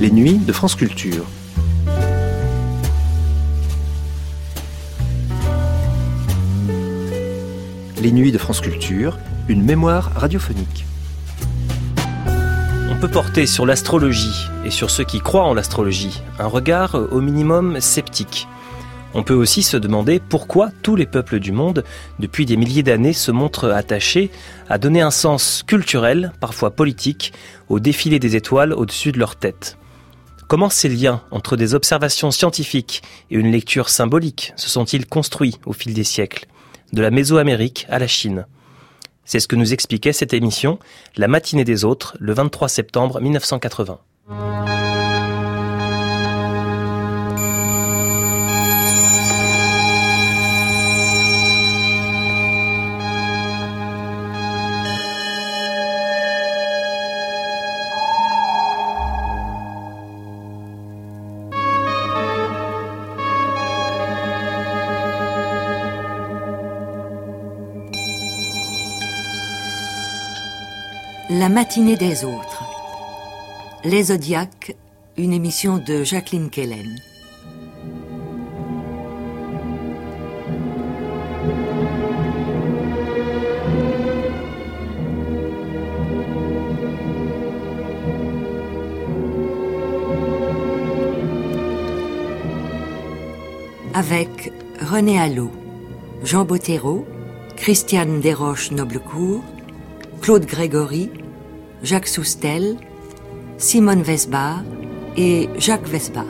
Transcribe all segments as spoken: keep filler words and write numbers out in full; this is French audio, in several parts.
Les nuits de France Culture. Les nuits de France Culture, une mémoire radiophonique. On peut porter sur l'astrologie et sur ceux qui croient en l'astrologie un regard au minimum sceptique. On peut aussi se demander pourquoi tous les peuples du monde, depuis des milliers d'années, se montrent attachés à donner un sens culturel, parfois politique, au défilé des étoiles au-dessus de leur tête. Comment ces liens entre des observations scientifiques et une lecture symbolique se sont-ils construits au fil des siècles, de la Mésoamérique à la Chine ? C'est ce que nous expliquait cette émission, La matinée des autres, le vingt-trois septembre mille neuf cent quatre-vingts. La matinée des autres. Les Zodiacs, une émission de Jacqueline Kellen. Avec René Allot, Jean Bottero, Christiane Desroches-Noblecourt, Claude Grégory, Jacques Soustel, Simone Vesbar et Jacques Vesbar.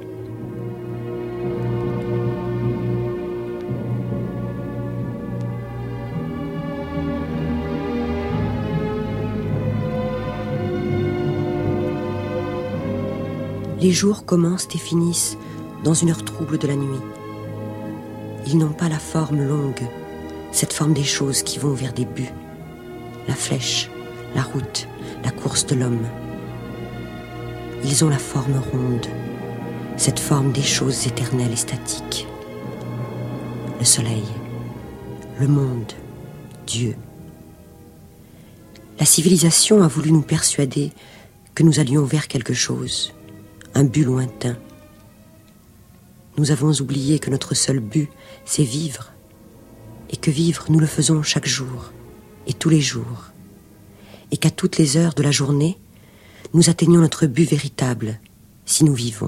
Les jours commencent et finissent dans une heure trouble de la nuit. Ils n'ont pas la forme longue, cette forme des choses qui vont vers des buts. La flèche, la route, la course de l'homme. Ils ont la forme ronde, cette forme des choses éternelles et statiques. Le soleil, le monde, Dieu. La civilisation a voulu nous persuader que nous allions vers quelque chose, un but lointain. Nous avons oublié que notre seul but, c'est vivre, et que vivre, nous le faisons chaque jour. Et tous les jours, et qu'à toutes les heures de la journée, nous atteignons notre but véritable, si nous vivons.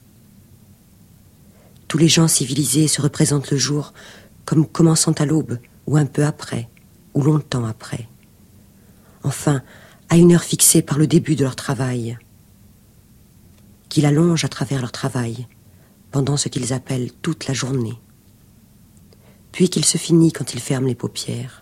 Tous les gens civilisés se représentent le jour comme commençant à l'aube, ou un peu après, ou longtemps après. Enfin, à une heure fixée par le début de leur travail, qu'ils allongent à travers leur travail, pendant ce qu'ils appellent toute la journée. Puis qu'il se finit quand ils ferment les paupières.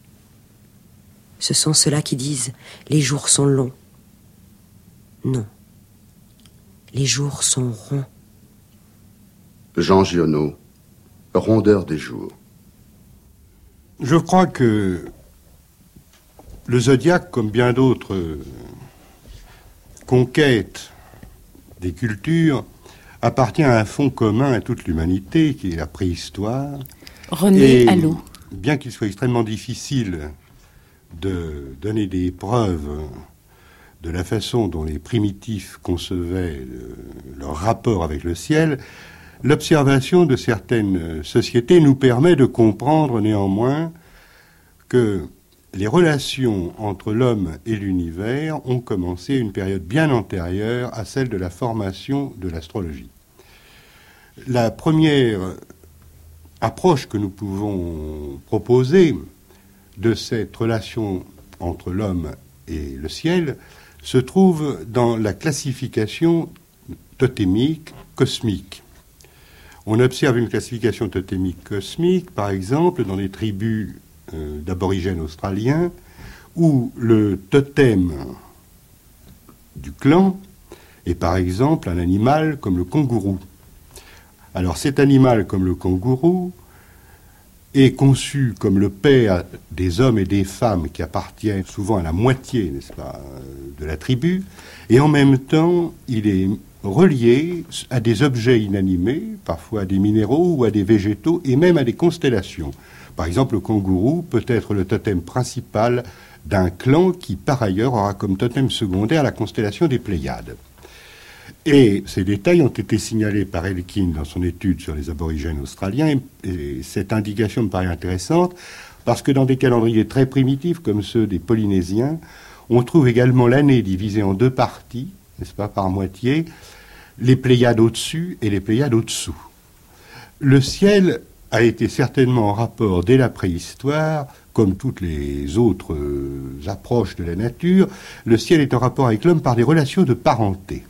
Ce sont ceux-là qui disent « les jours sont longs ». Non. Les jours sont ronds. Jean Giono, Rondeur des jours. Je crois que le zodiaque, comme bien d'autres conquêtes des cultures, appartient à un fond commun à toute l'humanité, qui est la préhistoire. René Allot. Bien qu'il soit extrêmement difficile de donner des preuves de la façon dont les primitifs concevaient le, leur rapport avec le ciel, l'observation de certaines sociétés nous permet de comprendre néanmoins que les relations entre l'homme et l'univers ont commencé à une période bien antérieure à celle de la formation de l'astrologie. La première approche que nous pouvons proposer de cette relation entre l'homme et le ciel se trouve dans la classification totémique cosmique. On observe une classification totémique cosmique, par exemple, dans les tribus euh, d'aborigènes australiens, où le totem du clan est, par exemple, un animal comme le kangourou. Alors, cet animal comme le kangourou est conçu comme le père des hommes et des femmes qui appartiennent souvent à la moitié, n'est-ce pas, de la tribu, et en même temps, il est relié à des objets inanimés, parfois à des minéraux ou à des végétaux, et même à des constellations. Par exemple, le kangourou peut être le totem principal d'un clan qui, par ailleurs, aura comme totem secondaire la constellation des Pléiades. Et ces détails ont été signalés par Elkin dans son étude sur les aborigènes australiens. Et cette indication me paraît intéressante parce que dans des calendriers très primitifs comme ceux des Polynésiens, on trouve également l'année divisée en deux parties, n'est-ce pas, par moitié, les Pléiades au-dessus et les Pléiades au-dessous. Le ciel a été certainement en rapport dès la préhistoire, comme toutes les autres euh, approches de la nature, le ciel est en rapport avec l'homme par des relations de parenté.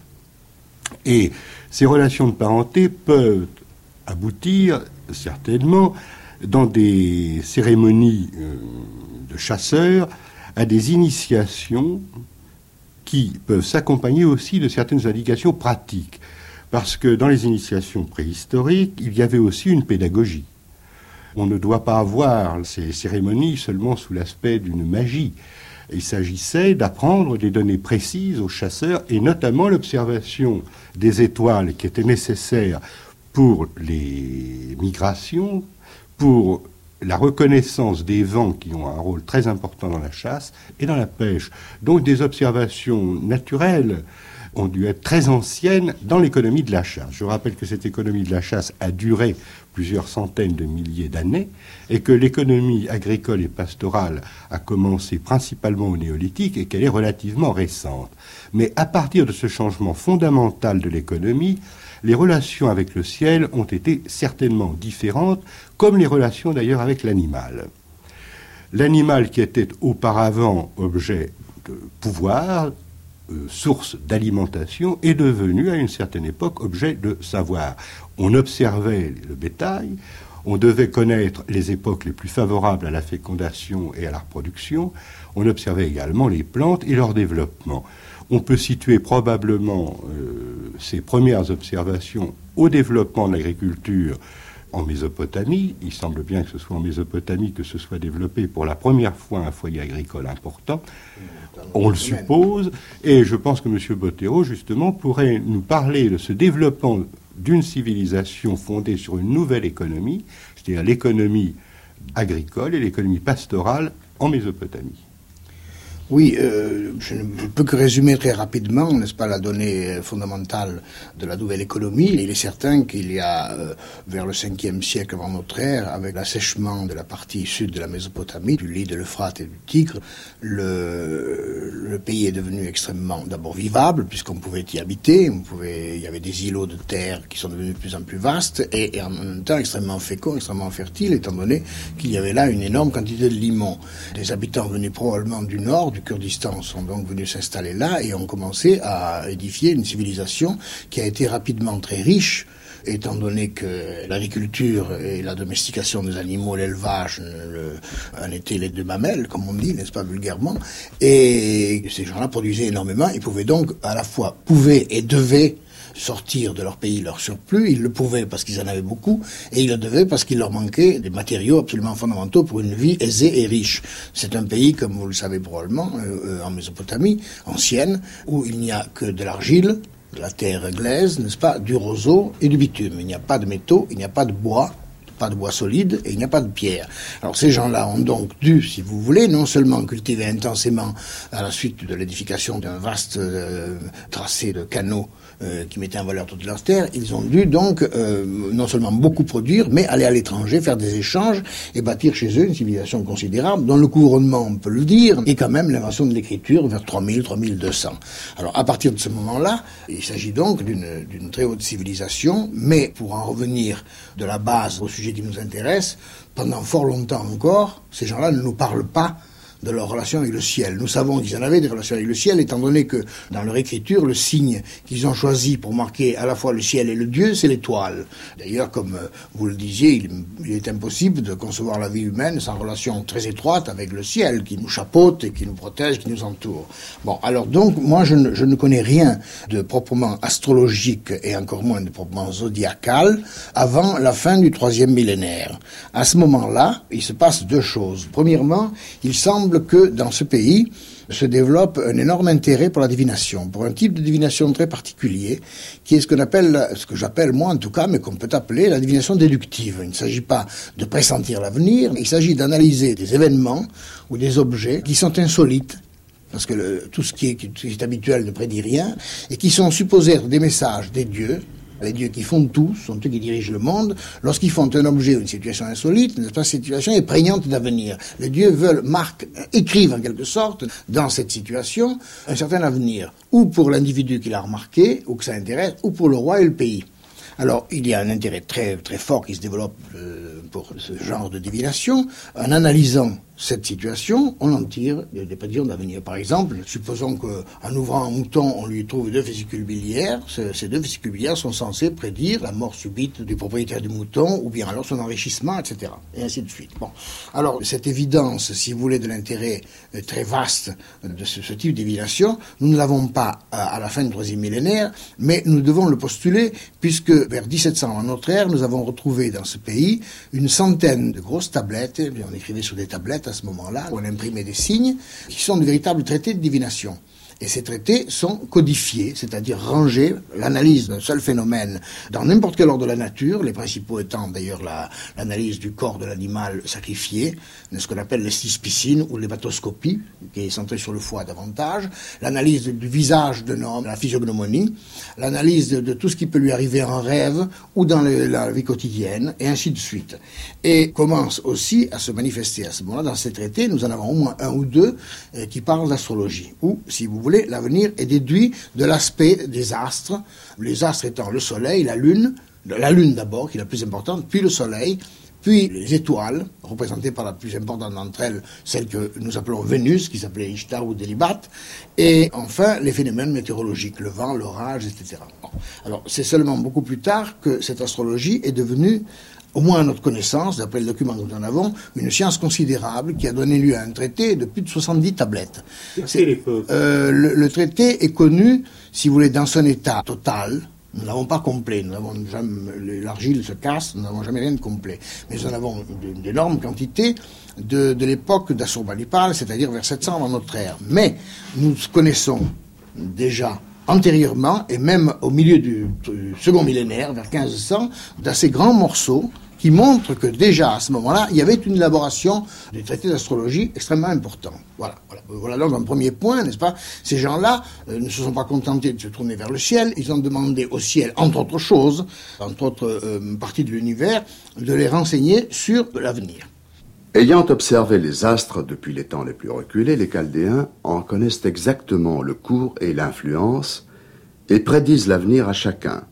Et ces relations de parenté peuvent aboutir, certainement, dans des cérémonies euh, de chasseurs, à des initiations qui peuvent s'accompagner aussi de certaines indications pratiques. Parce que dans les initiations préhistoriques, il y avait aussi une pédagogie. On ne doit pas voir ces cérémonies seulement sous l'aspect d'une magie. Il s'agissait d'apprendre des données précises aux chasseurs, et notamment l'observation des étoiles qui étaient nécessaires pour les migrations, pour la reconnaissance des vents qui ont un rôle très important dans la chasse et dans la pêche. Donc des observations naturelles ont dû être très anciennes dans l'économie de la chasse. Je rappelle que cette économie de la chasse a duré plusieurs centaines de milliers d'années et que l'économie agricole et pastorale a commencé principalement au néolithique et qu'elle est relativement récente. Mais à partir de ce changement fondamental de l'économie, les relations avec le ciel ont été certainement différentes, comme les relations d'ailleurs avec l'animal. L'animal qui était auparavant objet de pouvoir, euh, source d'alimentation, est devenu à une certaine époque objet de savoir. On observait le bétail, on devait connaître les époques les plus favorables à la fécondation et à la reproduction, on observait également les plantes et leur développement. On peut situer probablement euh, ces premières observations au développement de l'agriculture en Mésopotamie. Il semble bien que ce soit en Mésopotamie que se soit développé pour la première fois un foyer agricole important. On le suppose. Et je pense que M. Bottero, justement, pourrait nous parler de ce développement d'une civilisation fondée sur une nouvelle économie, c'est-à-dire l'économie agricole et l'économie pastorale en Mésopotamie. Oui, euh, je ne peux que résumer très rapidement, n'est-ce pas, la donnée fondamentale de la nouvelle économie. Il est certain qu'il y a, euh, vers le cinquième siècle avant notre ère, avec l'assèchement de la partie sud de la Mésopotamie, du lit de l'Euphrate et du Tigre, le, le pays est devenu extrêmement, d'abord vivable, puisqu'on pouvait y habiter, on pouvait, il y avait des îlots de terre qui sont devenus de plus en plus vastes, et, et en même temps extrêmement féconds, extrêmement fertiles, étant donné qu'il y avait là une énorme quantité de limon. Des habitants venus probablement du nord, du Kurdistan, sont donc venus s'installer là et ont commencé à édifier une civilisation qui a été rapidement très riche, étant donné que l'agriculture et la domestication des animaux, l'élevage, le, en étaient les deux mamelles, comme on dit, n'est-ce pas, vulgairement, et ces gens-là produisaient énormément, ils pouvaient donc à la fois, pouvaient et devaient sortir de leur pays leur surplus. Ils le pouvaient parce qu'ils en avaient beaucoup, et ils le devaient parce qu'il leur manquait des matériaux absolument fondamentaux pour une vie aisée et riche. C'est un pays, comme vous le savez probablement, euh, en Mésopotamie ancienne, où il n'y a que de l'argile, de la terre glaise, n'est-ce pas, du roseau et du bitume. Il n'y a pas de métaux, il n'y a pas de bois, pas de bois solide, et il n'y a pas de pierre. Alors ces gens-là ont donc dû, si vous voulez, non seulement cultiver intensément à la suite de l'édification d'un vaste euh, tracé de canaux euh, qui mettaient en valeur toutes leurs terres, ils ont dû donc euh, non seulement beaucoup produire, mais aller à l'étranger, faire des échanges et bâtir chez eux une civilisation considérable, dont le couronnement, on peut le dire, est quand même l'invention de l'écriture vers trois mille, trois mille deux cents. Alors à partir de ce moment-là, il s'agit donc d'une, d'une très haute civilisation, mais pour en revenir de la base au sujet qui nous intéresse, pendant fort longtemps encore, ces gens-là ne nous parlent pas de leur relation avec le ciel. Nous savons qu'ils en avaient des relations avec le ciel, étant donné que dans leur écriture, le signe qu'ils ont choisi pour marquer à la fois le ciel et le Dieu, c'est l'étoile. D'ailleurs, comme vous le disiez, il, il est impossible de concevoir la vie humaine sans relation très étroite avec le ciel, qui nous chapeaute et qui nous protège, qui nous entoure. Bon, alors donc, moi, je ne, je ne connais rien de proprement astrologique et encore moins de proprement zodiacal avant la fin du troisième millénaire. À ce moment-là, il se passe deux choses. Premièrement, il semble que dans ce pays se développe un énorme intérêt pour la divination, pour un type de divination très particulier, qui est ce qu'on appelle, ce que j'appelle moi en tout cas, mais qu'on peut appeler la divination déductive. Il ne s'agit pas de pressentir l'avenir, il s'agit d'analyser des événements ou des objets qui sont insolites parce que le, tout ce qui est, qui est habituel ne prédit rien, et qui sont supposés être des messages des dieux. Les dieux qui font tout, sont eux qui dirigent le monde. Lorsqu'ils font un objet ou une situation insolite, n'est-ce pas, cette situation est prégnante d'avenir. Les dieux veulent, marquent, écrivent en quelque sorte, dans cette situation, un certain avenir. Ou pour l'individu qui l'a remarqué, ou que ça intéresse, ou pour le roi et le pays. Alors, il y a un intérêt très, très fort qui se développe euh, pour ce genre de divination. En analysant cette situation, on en tire des prédictions d'avenir. Par exemple, supposons qu'en ouvrant un mouton, on lui trouve deux vésicules biliaires. Ces deux vésicules biliaires sont censées prédire la mort subite du propriétaire du mouton, ou bien alors son enrichissement, et cetera. Et ainsi de suite. Bon. Alors, cette évidence, si vous voulez, de l'intérêt très vaste de ce, ce type de divination, nous ne l'avons pas à, à la fin du troisième millénaire, mais nous devons le postuler, puisque vers dix-sept cents avant notre ère, nous avons retrouvé dans ce pays une centaine de grosses tablettes. On écrivait sur des tablettes à ce moment-là, où on imprimait des signes, qui sont de véritables traités de divination. Et ces traités sont codifiés, c'est-à-dire rangés, l'analyse d'un seul phénomène dans n'importe quel ordre de la nature, les principaux étant d'ailleurs la, l'analyse du corps de l'animal sacrifié, ce qu'on appelle l'esthispicine ou l'hématoscopie, qui est centrée sur le foie davantage, l'analyse du visage d'un homme, la physiognomonie, l'analyse de, de tout ce qui peut lui arriver en rêve ou dans le, la vie quotidienne, et ainsi de suite. Et commence aussi à se manifester à ce moment-là, dans ces traités, nous en avons au moins un ou deux euh, qui parlent d'astrologie, ou, si vous voulez, l'avenir est déduit de l'aspect des astres, les astres étant le soleil, la lune, la lune d'abord, qui est la plus importante, puis le soleil, puis les étoiles, représentées par la plus importante d'entre elles, celle que nous appelons Vénus, qui s'appelait Ishtar ou Délibat, et enfin les phénomènes météorologiques, le vent, l'orage, et cetera. Bon. Alors c'est seulement beaucoup plus tard que cette astrologie est devenue, au moins à notre connaissance, d'après le document que nous en avons, une science considérable qui a donné lieu à un traité de plus de soixante-dix tablettes. C'est, euh, le, le traité est connu, si vous voulez, dans son état total. Nous n'avons pas complet, nous avons jamais, l'argile se casse, nous n'avons jamais rien de complet. Mais nous en avons d'énormes quantités de, de l'époque d'Assurbanipal, c'est-à-dire vers sept cents avant notre ère. Mais nous connaissons déjà antérieurement, et même au milieu du, du second millénaire, vers quinze cents, d'assez grands morceaux qui montrent que déjà à ce moment-là, il y avait une élaboration des traités d'astrologie extrêmement importants. Voilà, voilà, voilà donc un premier point, n'est-ce pas? Ces gens-là euh, ne se sont pas contentés de se tourner vers le ciel, ils ont demandé au ciel, entre autres choses, entre autres euh, parties de l'univers, de les renseigner sur l'avenir. Ayant observé les astres depuis les temps les plus reculés, les Chaldéens en connaissent exactement le cours et l'influence et prédisent l'avenir à chacun.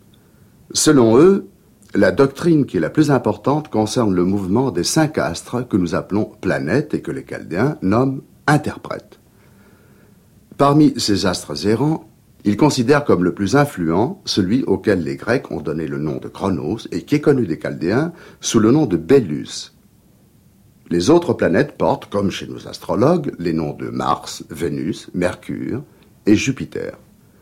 Selon eux, la doctrine qui est la plus importante concerne le mouvement des cinq astres que nous appelons planètes et que les Chaldéens nomment interprètes. Parmi ces astres errants, ils considèrent comme le plus influent celui auquel les Grecs ont donné le nom de Chronos et qui est connu des Chaldéens sous le nom de Bélus. Les autres planètes portent, comme chez nos astrologues, les noms de Mars, Vénus, Mercure et Jupiter.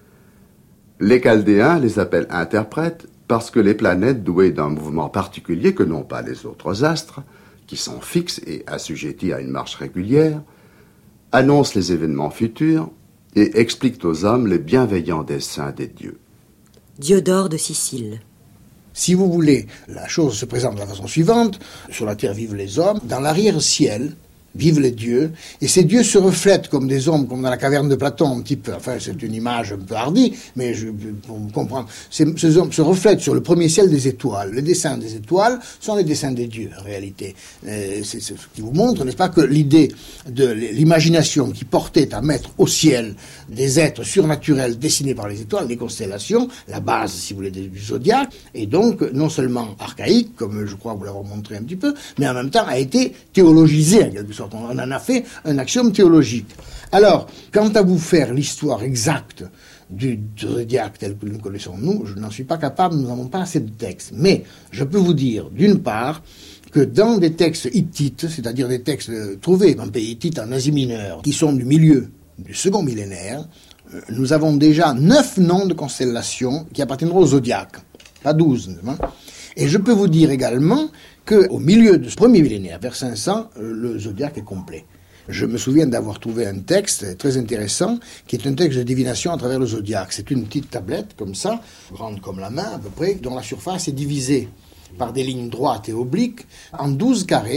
Les Chaldéens les appellent interprètes parce que les planètes douées d'un mouvement particulier que n'ont pas les autres astres, qui sont fixes et assujettis à une marche régulière, annoncent les événements futurs et expliquent aux hommes les bienveillants desseins des dieux. Diodore de Sicile. Si vous voulez, la chose se présente de la façon suivante. Sur la terre vivent les hommes. Dans l'arrière-ciel vivent les dieux. Et ces dieux se reflètent comme des hommes, comme dans la caverne de Platon, un petit peu. Enfin, c'est une image un peu hardie, mais je, pour me comprendre. Ces, ces hommes se reflètent sur le premier ciel des étoiles. Les dessins des étoiles sont les dessins des dieux, en réalité. Euh, c'est, c'est ce qui vous montre, n'est-ce pas, que l'idée de l'imagination qui portait à mettre au ciel des êtres surnaturels dessinés par les étoiles, les constellations, la base, si vous voulez, du zodiaque, est donc non seulement archaïque, comme je crois vous l'avoir montré un petit peu, mais en même temps a été théologisée, en quelque sorte. On en a fait un axiome théologique. Alors, quant à vous faire l'histoire exacte du zodiaque tel que nous connaissons nous, je n'en suis pas capable, nous n'avons pas assez de textes. Mais je peux vous dire, d'une part, que dans des textes hittites, c'est-à-dire des textes trouvés dans le pays hittite en Asie mineure, qui sont du milieu du second millénaire, nous avons déjà neuf noms de constellations qui appartiendront au zodiaque, pas douze. Hein. Et je peux vous dire également qu'au milieu de ce premier millénaire, vers cinq cents, le zodiaque est complet. Je me souviens d'avoir trouvé un texte très intéressant, qui est un texte de divination à travers le zodiaque. C'est une petite tablette, comme ça, grande comme la main à peu près, dont la surface est divisée par des lignes droites et obliques en douze carrés,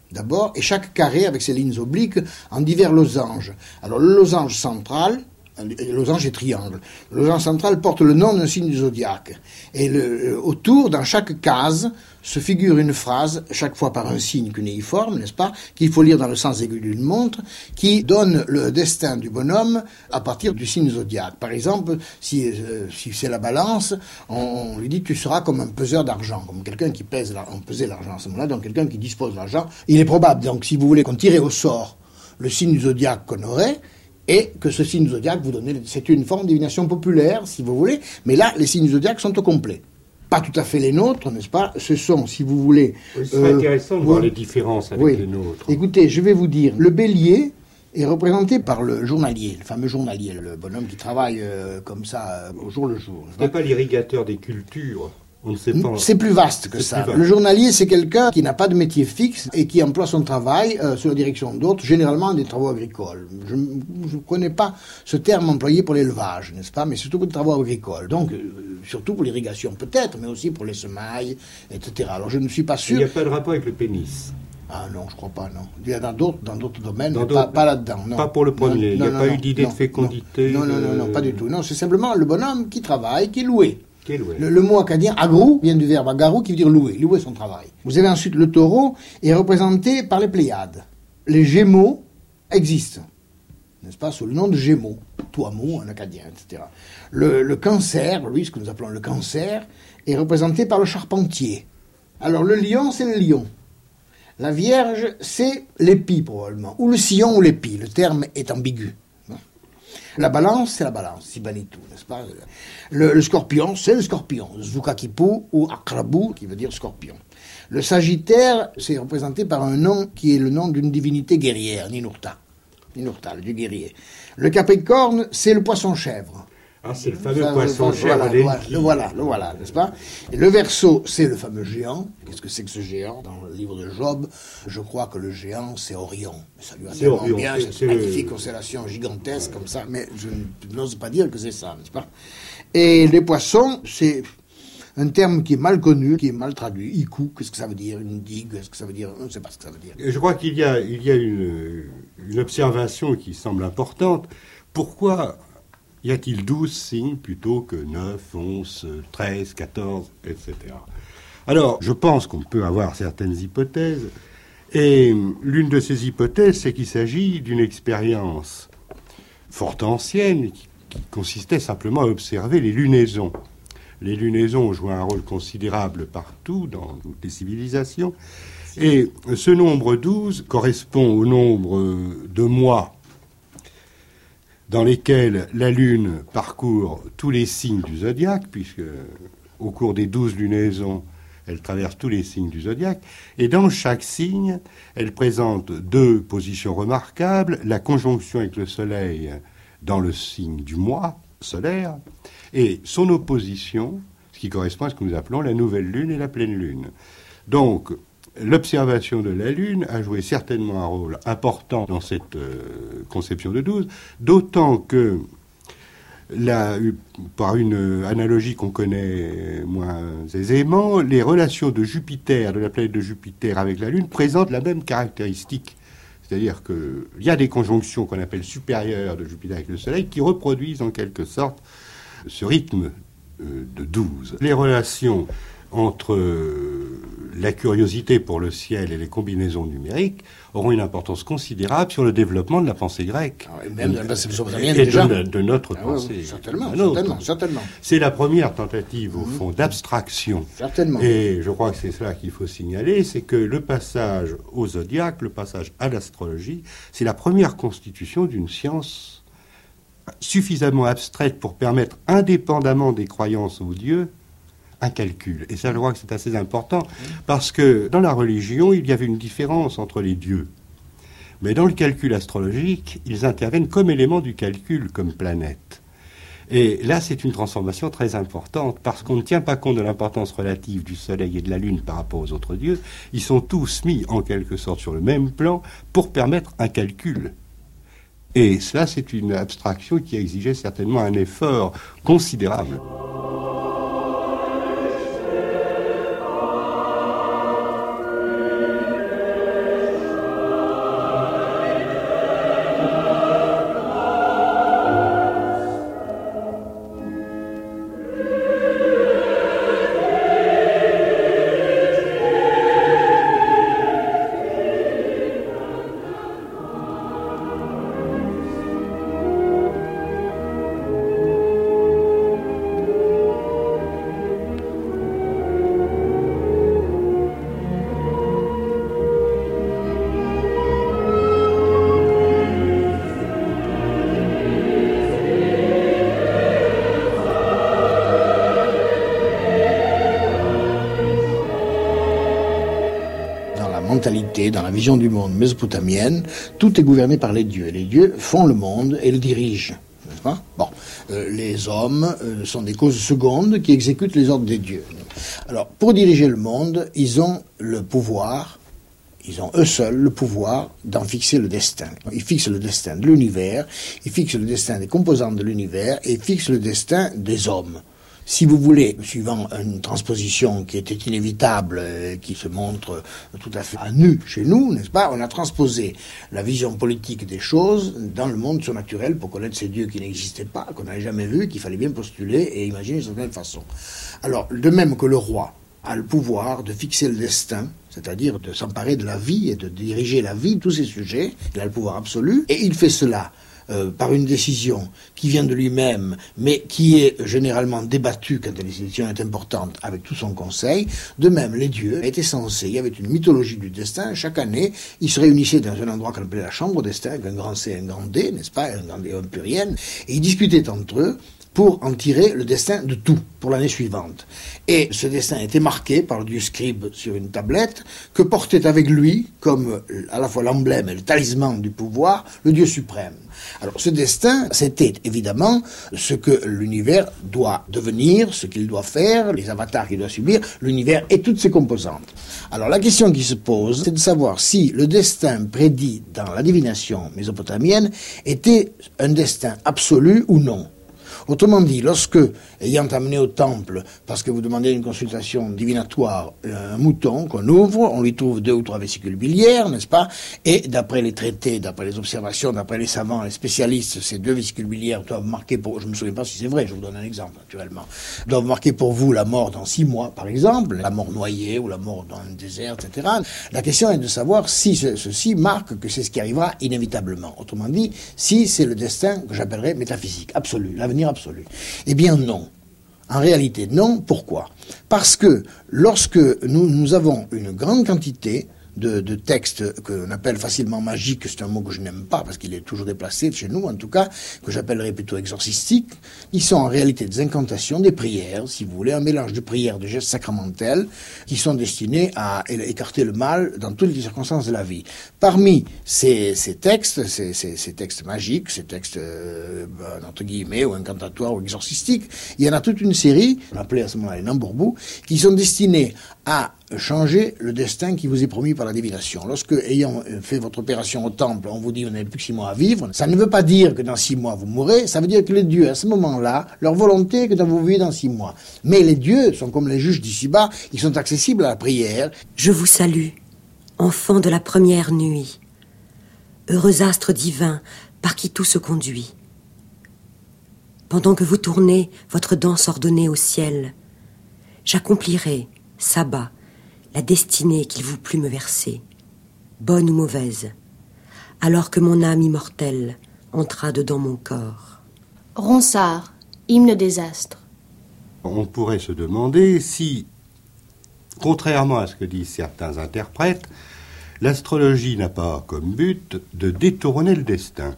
d'abord, et chaque carré avec ses lignes obliques en divers losanges. Alors le losange central, le losange est triangle. Le losange central porte le nom d'un signe du zodiaque. Et le, autour, dans chaque case, se figure une phrase, chaque fois par un signe cunéiforme, n'est-ce pas, qu'il faut lire dans le sens aigu d'une montre, qui donne le destin du bonhomme à partir du signe zodiaque. Par exemple, si, euh, si c'est la balance, on, on lui dit tu seras comme un peseur d'argent, comme quelqu'un qui pèse, on pesait l'argent à ce moment-là, donc quelqu'un qui dispose de l'argent. Il est probable, donc, si vous voulez qu'on tire au sort le signe du zodiaque qu'on aurait, et que ce signe zodiaque vous donne, c'est une forme de divination populaire, si vous voulez, mais là, les signes zodiaques sont au complet. Pas tout à fait les nôtres, n'est-ce pas? Ce sont, si vous voulez... Oui, ce serait euh, intéressant de oui, voir les différences avec oui. les nôtres. Écoutez, je vais vous dire, le bélier est représenté par le journalier, le fameux journalier, le bonhomme qui travaille euh, comme ça, euh, au jour le jour. Ce n'est pas l'irrigateur des cultures. On ne sait pas. C'est plus vaste que ça. Le journalier, c'est quelqu'un qui n'a pas de métier fixe et qui emploie son travail euh, sous la direction d'autres, généralement des travaux agricoles. Je ne connais pas ce terme employé pour l'élevage, n'est-ce pas, mais surtout pour les travaux agricoles. Donc, euh, surtout pour l'irrigation peut-être, mais aussi pour les semailles, et cetera. Alors, je ne suis pas sûr... Il n'y a pas de rapport avec le pénis. Ah non, je crois pas, non. Il y a dans d'autres, dans d'autres domaines, dans mais pas, pas là-dedans, non. Pas pour le premier. Non, il n'y a non, pas non, eu d'idée non, de fécondité. Non, non, non, non, non, pas du tout. Non, c'est simplement le bonhomme qui travaille, qui est loué. Le, le mot acadien, agrou, vient du verbe agarou, qui veut dire louer, louer son travail. Vous avez ensuite le taureau, est représenté par les Pléiades. Les Gémeaux existent, n'est-ce pas, sous le nom de Gémeaux, Tuamu en acadien, et cetera. Le, le Cancer, lui, ce que nous appelons le Cancer, est représenté par le Charpentier. Alors le lion, c'est le lion. La Vierge, c'est l'épi, probablement, ou le sillon ou l'épi, le terme est ambigu. La balance, c'est la balance, Sibanitou, n'est-ce pas? Le, le scorpion, c'est le scorpion, Zukakipu ou Akrabu, qui veut dire scorpion. Le sagittaire, c'est représenté par un nom qui est le nom d'une divinité guerrière, Ninurta. Ninurta, le dieu guerrier. Le capricorne, c'est le poisson-chèvre. Ah, c'est le fameux ça, poisson-chèvre. Voilà, le voilà, le voilà, le voilà, n'est-ce pas? Et le Verseau, c'est le fameux géant. Qu'est-ce que c'est que ce géant? Dans le livre de Job, je crois que le géant, c'est Orion. Ça lui va tellement Orion, bien, c'est, cette magnifique le... constellation gigantesque comme ça, mais je n'ose pas dire que c'est ça, n'est-ce pas? Et les poissons, c'est un terme qui est mal connu, qui est mal traduit. Iku, qu'est-ce que ça veut dire? Une digue, qu'est-ce que ça veut dire? On ne sait pas ce que ça veut dire. Je crois qu'il y a, il y a une, une observation qui semble importante. Pourquoi y a-t-il douze signes plutôt que neuf, onze, treize, quatorze, et cetera. Alors, je pense qu'on peut avoir certaines hypothèses, et l'une de ces hypothèses, c'est qu'il s'agit d'une expérience fort ancienne qui, qui consistait simplement à observer les lunaisons. Les lunaisons ont joué un rôle considérable partout, dans toutes les civilisations, et ce nombre douze correspond au nombre de mois dans lesquels la Lune parcourt tous les signes du zodiaque, puisque au cours des douze lunaisons, elle traverse tous les signes du zodiaque, et dans chaque signe, elle présente deux positions remarquables, la conjonction avec le Soleil dans le signe du mois solaire, et son opposition, ce qui correspond à ce que nous appelons la nouvelle Lune et la pleine Lune. Donc, l'observation de la Lune a joué certainement un rôle important dans cette euh, conception de douze, d'autant que, la, par une analogie qu'on connaît moins aisément, les relations de Jupiter, de la planète de Jupiter avec la Lune, présentent la même caractéristique. C'est-à-dire qu'il y a des conjonctions qu'on appelle supérieures de Jupiter avec le Soleil qui reproduisent en quelque sorte ce rythme euh, de douze. Les relations entre euh, la curiosité pour le ciel et les combinaisons numériques auront une importance considérable sur le développement de la pensée grecque. Ah, et même de la perception brésilienne, et déjà. de, de notre ah, pensée. Oui, certainement, certainement, certainement. C'est la première tentative, au mmh. fond, d'abstraction. Certainement. Et je crois que c'est cela qu'il faut signaler, c'est que le passage au zodiaque, le passage à l'astrologie, c'est la première constitution d'une science suffisamment abstraite pour permettre, indépendamment des croyances aux dieux, un calcul. Et ça, je crois que c'est assez important, parce que dans la religion, il y avait une différence entre les dieux. Mais dans le calcul astrologique, ils interviennent comme élément du calcul, comme planète. Et là, c'est une transformation très importante, parce qu'on ne tient pas compte de l'importance relative du Soleil et de la Lune par rapport aux autres dieux. Ils sont tous mis, en quelque sorte, sur le même plan pour permettre un calcul. Et cela, c'est une abstraction qui a exigé certainement un effort considérable. mentalité, dans la vision du monde mésopotamienne, tout est gouverné par les dieux. Les dieux font le monde et le dirigent. N'est-ce pas ? Bon, euh, les hommes euh, sont des causes secondes qui exécutent les ordres des dieux. Alors, pour diriger le monde, ils ont le pouvoir, ils ont eux seuls le pouvoir d'en fixer le destin. Ils fixent le destin de l'univers, ils fixent le destin des composantes de l'univers et ils fixent le destin des hommes. Si vous voulez, suivant une transposition qui était inévitable, euh, qui se montre tout à fait à nu chez nous, n'est-ce pas ? On a transposé la vision politique des choses dans le monde surnaturel pour connaître ces dieux qui n'existaient pas, qu'on n'avait jamais vus, qu'il fallait bien postuler et imaginer d'une certaine façon. Alors, de même que le roi a le pouvoir de fixer le destin, c'est-à-dire de s'emparer de la vie et de diriger la vie de tous ces sujets, il a le pouvoir absolu, et il fait cela Euh, par une décision qui vient de lui-même, mais qui est généralement débattue quand la décision est importante avec tout son conseil. De même, les dieux étaient censés, il y avait une mythologie du destin, chaque année, ils se réunissaient dans un endroit qu'on appelait la chambre au destin, avec un grand C et un grand D, n'est-ce pas, un grand D et un pluriel, et ils discutaient entre eux pour en tirer le destin de tout, pour l'année suivante. Et ce destin était marqué par le dieu scribe sur une tablette, que portait avec lui, comme à la fois l'emblème et le talisman du pouvoir, le dieu suprême. Alors ce destin, c'était évidemment ce que l'univers doit devenir, ce qu'il doit faire, les avatars qu'il doit subir, l'univers et toutes ses composantes. Alors la question qui se pose, c'est de savoir si le destin prédit dans la divination mésopotamienne était un destin absolu ou non. Autrement dit, lorsque, ayant amené au temple, parce que vous demandez une consultation divinatoire, un mouton qu'on ouvre, on lui trouve deux ou trois vésicules biliaires, n'est-ce pas ? Et d'après les traités, d'après les observations, d'après les savants, les spécialistes, ces deux vésicules biliaires doivent marquer pour, je ne me souviens pas si c'est vrai, je vous donne un exemple, naturellement, doivent marquer pour vous la mort dans six mois, par exemple, la mort noyée ou la mort dans un désert, et cetera. La question est de savoir si ce, ceci marque que c'est ce qui arrivera inévitablement. Autrement dit, si c'est le destin que j'appellerais métaphysique, absolu, l'avenir absolu. Absolu. Eh bien non. En réalité, non. Pourquoi ? Parce que lorsque nous, nous avons une grande quantité de, de textes qu'on appelle facilement magiques, c'est un mot que je n'aime pas parce qu'il est toujours déplacé chez nous, en tout cas, que j'appellerais plutôt exorcistiques, qui sont en réalité des incantations, des prières, si vous voulez, un mélange de prières, de gestes sacramentels, qui sont destinés à écarter le mal dans toutes les circonstances de la vie. Parmi ces, ces textes, ces, ces, ces textes magiques, ces textes, euh, entre guillemets, ou incantatoires ou exorcistiques, il y en a toute une série, on appelait à ce moment-là les Nambourbu, qui sont destinés à changer le destin qui vous est promis par la divination. Lorsque, ayant fait votre opération au temple, on vous dit vous n'avez plus que six mois à vivre, ça ne veut pas dire que dans six mois vous mourrez, ça veut dire que les dieux, à ce moment-là, leur volonté est que vous vivez dans six mois. Mais les dieux sont comme les juges d'ici-bas, ils sont accessibles à la prière. Je vous salue, enfants de la première nuit, heureux astre divin par qui tout se conduit. Pendant que vous tournez votre danse ordonnée au ciel, j'accomplirai, sabbat, la destinée qu'il vous plut me verser, bonne ou mauvaise, alors que mon âme immortelle entra dedans mon corps. Ronsard, hymne des astres. On pourrait se demander si, contrairement à ce que disent certains interprètes, l'astrologie n'a pas comme but de détourner le destin.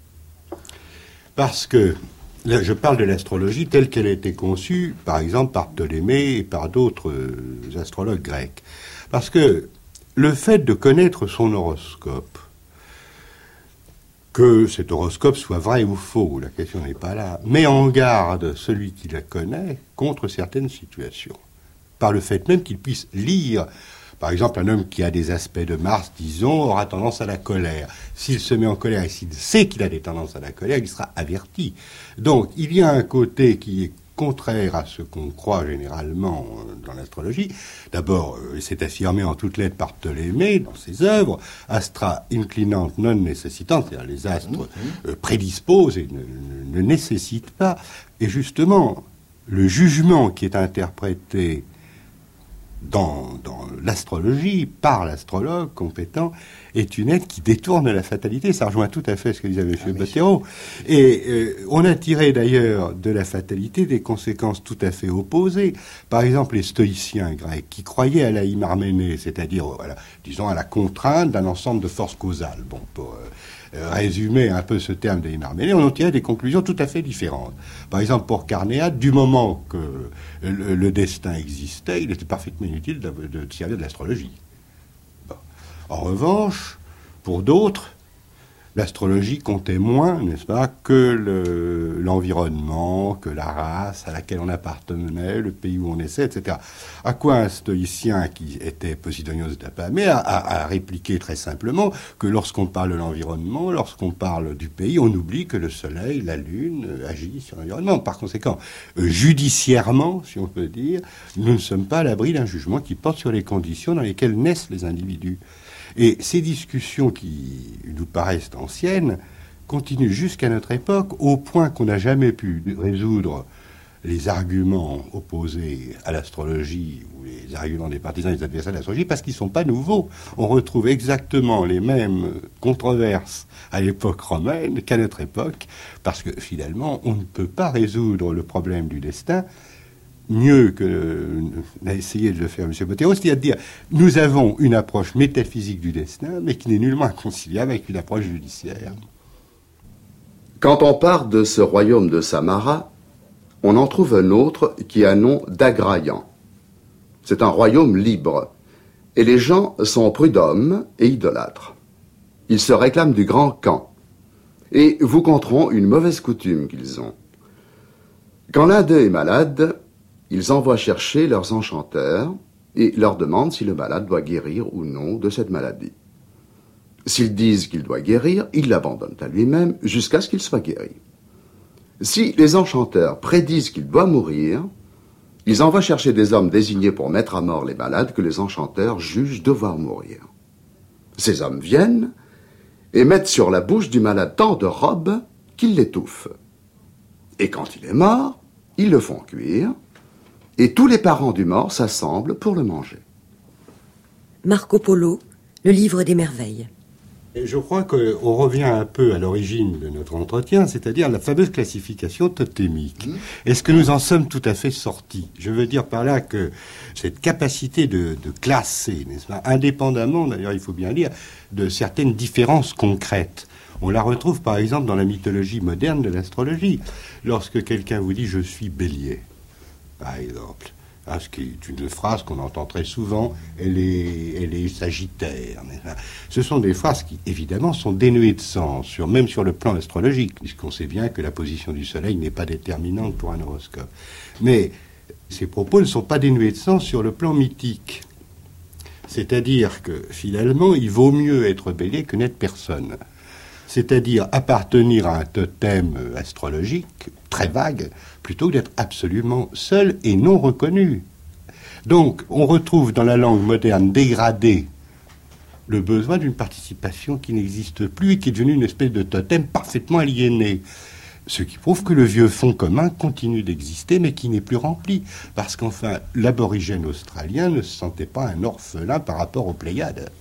Parce que, là, je parle de l'astrologie telle qu'elle a été conçue, par exemple, par Ptolémée et par d'autres astrologues grecs. Parce que le fait de connaître son horoscope, que cet horoscope soit vrai ou faux, la question n'est pas là, met en garde celui qui la connaît contre certaines situations. Par le fait même qu'il puisse lire. Par exemple, un homme qui a des aspects de Mars, disons, aura tendance à la colère. S'il se met en colère et s'il sait qu'il a des tendances à la colère, il sera averti. Donc, il y a un côté qui est contraire à ce qu'on croit généralement dans l'astrologie. D'abord, c'est affirmé en toutes lettres par Ptolémée dans ses œuvres, astra inclinante non nécessitante, c'est-à-dire les astres euh, prédisposent et ne, ne nécessitent pas. Et justement, le jugement qui est interprété Dans, dans l'astrologie, par l'astrologue compétent, est une aide qui détourne la fatalité. Ça rejoint tout à fait ce que disait M. Ah, Bottero. Et euh, on a tiré d'ailleurs de la fatalité des conséquences tout à fait opposées. Par exemple, les stoïciens grecs, qui croyaient à la hymarménée, c'est-à-dire, voilà, disons, à la contrainte d'un ensemble de forces causales. Bon, pour euh, euh, résumer un peu ce terme de hymarménée, on en tirait des conclusions tout à fait différentes. Par exemple, pour Carnéade, du moment que le, le destin existait, il était parfaitement inutile de, de, de servir de l'astrologie. Bon. En revanche, pour d'autres, l'astrologie comptait moins, n'est-ce pas, que le, l'environnement, que la race à laquelle on appartenait, le pays où on naissait, et cetera. À quoi un stoïcien qui était Posidonios d'Apamée a, a, a répliqué très simplement que lorsqu'on parle de l'environnement, lorsqu'on parle du pays, on oublie que le soleil, la lune agissent sur l'environnement. Par conséquent, euh, judiciairement, si on peut dire, nous ne sommes pas à l'abri d'un jugement qui porte sur les conditions dans lesquelles naissent les individus. Et ces discussions qui nous paraissent anciennes continuent jusqu'à notre époque, au point qu'on n'a jamais pu résoudre les arguments opposés à l'astrologie ou les arguments des partisans et des adversaires de l'astrologie parce qu'ils ne sont pas nouveaux. On retrouve exactement les mêmes controverses à l'époque romaine qu'à notre époque, parce que finalement, on ne peut pas résoudre le problème du destin mieux que l'a essayé de le faire M. Bottero, c'est-à-dire de dire nous avons une approche métaphysique du destin, mais qui n'est nullement inconciliable avec une approche judiciaire. Quand on part de ce royaume de Samara, on en trouve un autre qui a nom d'Agrayan. C'est un royaume libre, et les gens sont prud'hommes et idolâtres. Ils se réclament du grand Khan, et vous conteront une mauvaise coutume qu'ils ont. Quand l'un d'eux est malade, ils envoient chercher leurs enchanteurs et leur demandent si le malade doit guérir ou non de cette maladie. S'ils disent qu'il doit guérir, ils l'abandonnent à lui-même jusqu'à ce qu'il soit guéri. Si les enchanteurs prédisent qu'il doit mourir, ils envoient chercher des hommes désignés pour mettre à mort les malades que les enchanteurs jugent devoir mourir. Ces hommes viennent et mettent sur la bouche du malade tant de robes qu'il l'étouffe. Et quand il est mort, ils le font cuire, et tous les parents du mort s'assemblent pour le manger. Marco Polo, le livre des merveilles. Et je crois qu'on revient un peu à l'origine de notre entretien, c'est-à-dire la fameuse classification totémique. Mmh. Est-ce que nous en sommes tout à fait sortis ? Je veux dire par là que cette capacité de, de classer, n'est-ce pas, indépendamment, d'ailleurs il faut bien lire, de certaines différences concrètes. On la retrouve par exemple dans la mythologie moderne de l'astrologie. Lorsque quelqu'un vous dit « je suis bélier », par exemple, hein, ce qui est une phrase qu'on entend très souvent, elle est, elle est sagittaire. Ce sont des phrases qui, évidemment, sont dénuées de sens, sur, même sur le plan astrologique, puisqu'on sait bien que la position du Soleil n'est pas déterminante pour un horoscope. Mais ces propos ne sont pas dénués de sens sur le plan mythique. C'est-à-dire que, finalement, il vaut mieux être bélier que n'être personne. C'est-à-dire appartenir à un totem astrologique très vague, plutôt que d'être absolument seul et non reconnu. Donc, on retrouve dans la langue moderne dégradée le besoin d'une participation qui n'existe plus et qui est devenue une espèce de totem parfaitement aliéné. Ce qui prouve que le vieux fond commun continue d'exister, mais qui n'est plus rempli. Parce qu'enfin, l'aborigène australien ne se sentait pas un orphelin par rapport aux Pléiades.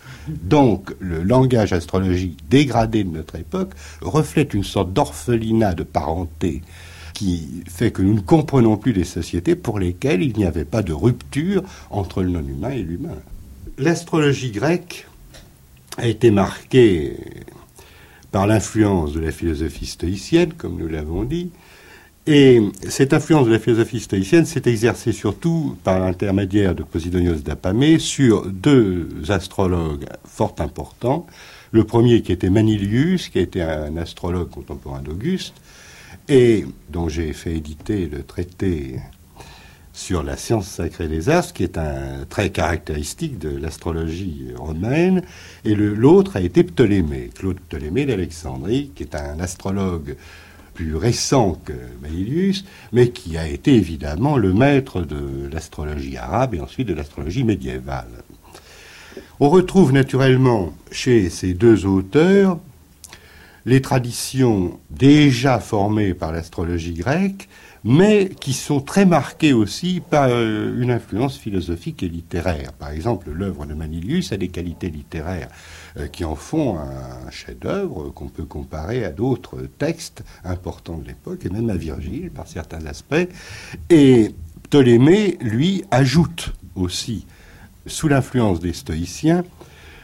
Donc, le langage astrologique dégradé de notre époque reflète une sorte d'orphelinat de parenté qui fait que nous ne comprenons plus des sociétés pour lesquelles il n'y avait pas de rupture entre le non-humain et l'humain. L'astrologie grecque a été marquée par l'influence de la philosophie stoïcienne, comme nous l'avons dit, et cette influence de la philosophie stoïcienne s'est exercée surtout par l'intermédiaire de Posidonios d'Apamée sur deux astrologues fort importants. Le premier qui était Manilius, qui était un astrologue contemporain d'Auguste, et dont j'ai fait éditer le traité sur la science sacrée des astres, qui est un trait caractéristique de l'astrologie romaine, et le, l'autre a été Ptolémée, Claude Ptolémée d'Alexandrie, qui est un astrologue plus récent que Manilius, mais qui a été évidemment le maître de l'astrologie arabe et ensuite de l'astrologie médiévale. On retrouve naturellement chez ces deux auteurs les traditions déjà formées par l'astrologie grecque, mais qui sont très marquées aussi par une influence philosophique et littéraire. Par exemple, l'œuvre de Manilius a des qualités littéraires qui en font un chef-d'œuvre qu'on peut comparer à d'autres textes importants de l'époque, et même à Virgile par certains aspects. Et Ptolémée, lui, ajoute aussi, sous l'influence des stoïciens,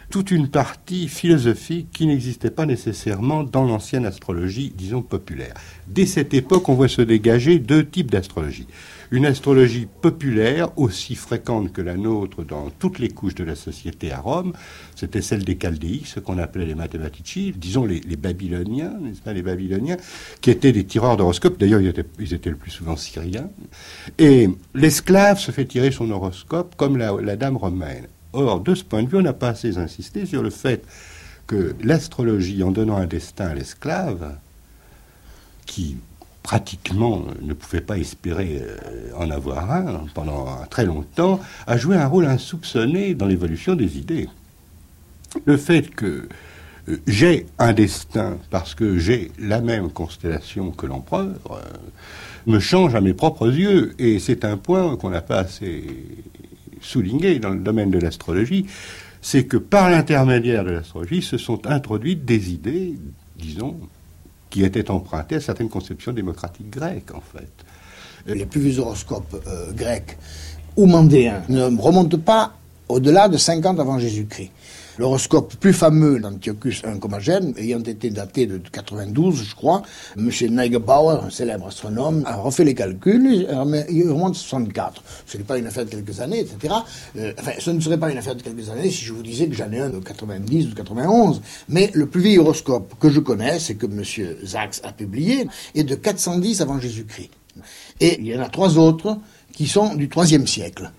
toute une partie philosophique qui n'existait pas nécessairement dans l'ancienne astrologie, disons, populaire. Dès cette époque, on voit se dégager deux types d'astrologie. Une astrologie populaire, aussi fréquente que la nôtre dans toutes les couches de la société à Rome, c'était celle des Chaldéens, ce qu'on appelait les mathematici, disons les, les Babyloniens, n'est-ce pas, les Babyloniens, qui étaient des tireurs d'horoscopes. D'ailleurs, ils étaient, ils étaient le plus souvent syriens. Et l'esclave se fait tirer son horoscope comme la, la dame romaine. Or, de ce point de vue, on n'a pas assez insisté sur le fait que l'astrologie, en donnant un destin à l'esclave, qui pratiquement ne pouvait pas espérer en avoir un pendant très longtemps, a joué un rôle insoupçonné dans l'évolution des idées. Le fait que j'ai un destin parce que j'ai la même constellation que l'empereur euh, me change à mes propres yeux, et c'est un point qu'on n'a pas assez souligné dans le domaine de l'astrologie, c'est que par l'intermédiaire de l'astrologie se sont introduites des idées, disons, qui étaient empruntées à certaines conceptions démocratiques grecques, en fait. Les plus vieux horoscopes euh, grecs ou mandéens ne remontent pas au-delà de cinquante avant Jésus-Christ. L'horoscope plus fameux d'Antiochus I Commagène, ayant été daté de quatre-vingt-douze, je crois, M. Neugebauer, un célèbre astronome, a refait les calculs, il remonte à soixante-quatre. Ce n'est pas une affaire de quelques années, et cetera. Euh, enfin, ce ne serait pas une affaire de quelques années si je vous disais que j'en ai un de quatre-vingt-dix ou de quatre-vingt-onze. Mais le plus vieux horoscope que je connais, c'est que M. Sachs a publié, est de quatre cent dix avant Jésus-Christ. Et il y en a trois autres qui sont du troisième siècle.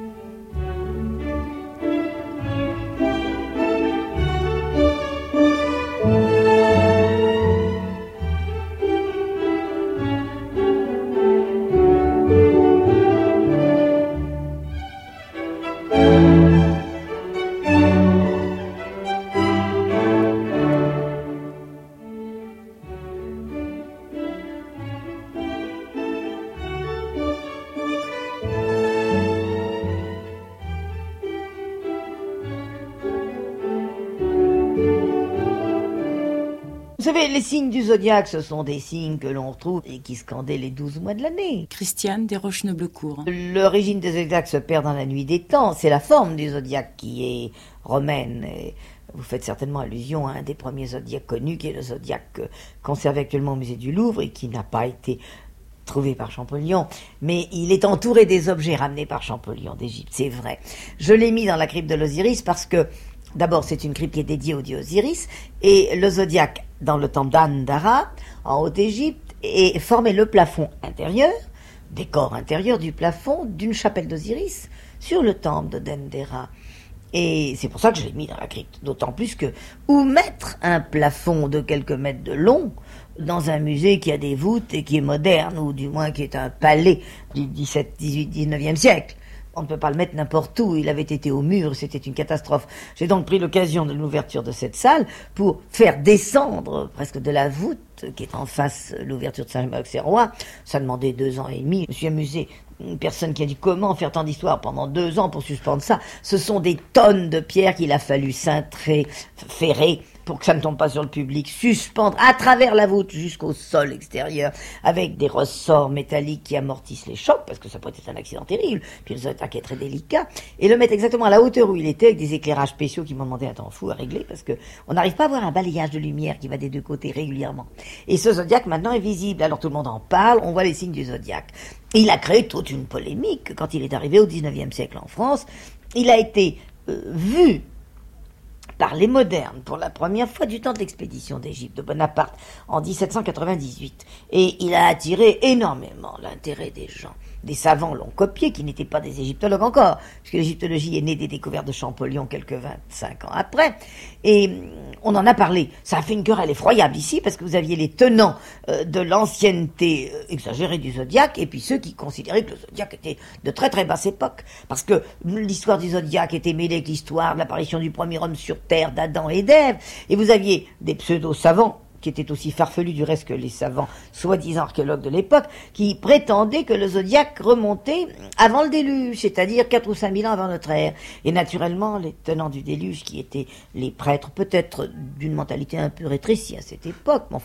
Vous savez, les signes du zodiaque, ce sont des signes que l'on retrouve et qui scandaient les douze mois de l'année. Christiane Desroches-Neublecourt. L'origine des zodiaques se perd dans la nuit des temps. C'est la forme du zodiaque qui est romaine. Et vous faites certainement allusion à un des premiers zodiaques connus, qui est le zodiaque conservé actuellement au musée du Louvre et qui n'a pas été trouvé par Champollion, mais il est entouré des objets ramenés par Champollion d'Égypte, c'est vrai. Je l'ai mis dans la crypte de l'Osiris parce que, d'abord, c'est une crypte qui est dédiée au dieu Osiris, et le zodiaque, dans le temple d'An-Dara, en Haute-Égypte, et formait le plafond intérieur, décor intérieur du plafond d'une chapelle d'Osiris, sur le temple de Dendera. Et c'est pour ça que je l'ai mis dans la crypte, d'autant plus que, où mettre un plafond de quelques mètres de long, dans un musée qui a des voûtes et qui est moderne, ou du moins qui est un palais du dix-sept, dix-huit, dix-neuvième siècle. On ne peut pas le mettre n'importe où, il avait été au mur, c'était une catastrophe. J'ai donc pris l'occasion de l'ouverture de cette salle pour faire descendre presque de la voûte, qui est en face l'ouverture de Saint-Max-et-Roi. Ça demandait deux ans et demi. Je me suis amusé. Une personne qui a dit comment faire tant d'histoires pendant deux ans pour suspendre ça. Ce sont des tonnes de pierres qu'il a fallu cintrer, ferrer, pour que ça ne tombe pas sur le public, suspendre à travers la voûte jusqu'au sol extérieur, avec des ressorts métalliques qui amortissent les chocs, parce que ça pourrait être un accident terrible, puis le zodiaque est très délicat, et le mettre exactement à la hauteur où il était, avec des éclairages spéciaux qui m'ont demandé un temps fou à régler, parce que on n'arrive pas à voir un balayage de lumière qui va des deux côtés régulièrement. Et ce zodiaque maintenant est visible, alors tout le monde en parle, on voit les signes du zodiaque. Et il a créé toute une polémique quand il est arrivé au dix-neuvième siècle en France. Il a été euh, vu par les modernes pour la première fois du temps de l'expédition d'Égypte de Bonaparte en dix-sept cent quatre-vingt-dix-huit. Et il a attiré énormément l'intérêt des gens. Des savants l'ont copié, qui n'étaient pas des égyptologues encore, puisque l'égyptologie est née des découvertes de Champollion quelques vingt-cinq ans après. Et on en a parlé. Ça a fait une querelle effroyable ici, parce que vous aviez les tenants euh, de l'ancienneté euh, exagérée du zodiaque, et puis ceux qui considéraient que le zodiaque était de très très basse époque. Parce que l'histoire du zodiaque était mêlée avec l'histoire de l'apparition du premier homme sur Terre, d'Adam et d'Ève. Et vous aviez des pseudo-savants, qui étaient aussi farfelus du reste que les savants, soi-disant archéologues de l'époque, qui prétendaient que le zodiaque remontait avant le déluge, c'est-à-dire quatre ou cinq mille ans avant notre ère. Et naturellement, les tenants du déluge, qui étaient les prêtres, peut-être d'une mentalité un peu rétrécie à cette époque, mais enfin,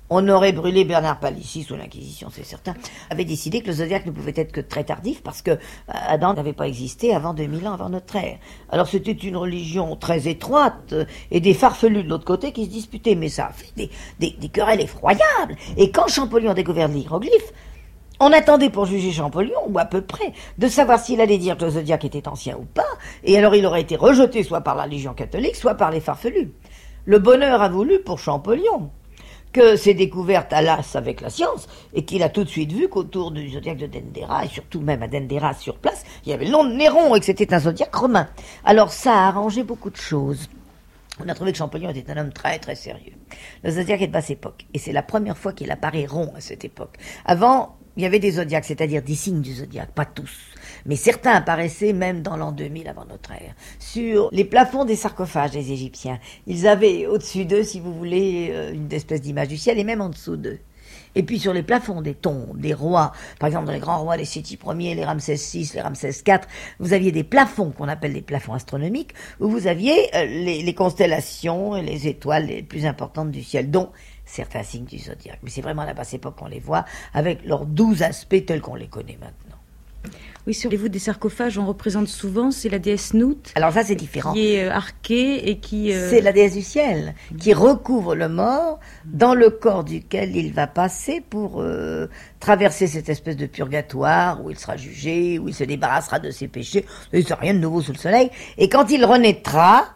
On aurait brûlé Bernard Palissy sous l'Inquisition, c'est certain, avait décidé que le zodiaque ne pouvait être que très tardif parce que Adam n'avait pas existé avant deux mille ans avant notre ère. Alors c'était une religion très étroite et des farfelus de l'autre côté qui se disputaient, mais ça a fait des, des, des querelles effroyables. Et quand Champollion a découvert l'hiéroglyphe, on attendait pour juger Champollion, ou à peu près, de savoir s'il allait dire que le zodiaque était ancien ou pas, et alors il aurait été rejeté soit par la religion catholique, soit par les farfelus. Le bonheur a voulu pour Champollion que ces découvertes allassent avec la science, et qu'il a tout de suite vu qu'autour du zodiaque de Dendera, et surtout même à Dendera sur place, il y avait le nom de Néron, et que c'était un zodiaque romain. Alors ça a arrangé beaucoup de choses. On a trouvé que Champollion était un homme très très sérieux. Le zodiaque est de basse époque, et c'est la première fois qu'il apparaît rond à cette époque. Avant, il y avait des zodiaques, c'est-à-dire des signes du zodiaque, pas tous. Mais certains apparaissaient même dans l'an deux mille avant notre ère. Sur les plafonds des sarcophages des Égyptiens, ils avaient au-dessus d'eux, si vous voulez, une espèce d'image du ciel, et même en dessous d'eux. Et puis sur les plafonds des tombes, des rois, par exemple dans les grands rois, les Séti Ier, les Ramsès six, les Ramsès quatre, vous aviez des plafonds qu'on appelle des plafonds astronomiques, où vous aviez euh, les, les constellations et les étoiles les plus importantes du ciel, dont certains signes du zodiaque. Mais c'est vraiment à la basse époque qu'on les voit, avec leurs douze aspects tels qu'on les connaît maintenant. Oui, sur les voûtes des sarcophages, on représente souvent, c'est la déesse Nout. Alors ça, c'est différent. Qui est euh, arquée et qui... Euh... C'est la déesse du ciel, qui recouvre le mort dans le corps duquel il va passer pour euh, traverser cette espèce de purgatoire où il sera jugé, où il se débarrassera de ses péchés. Il n'y a rien de nouveau sous le soleil. Et quand il renaîtra,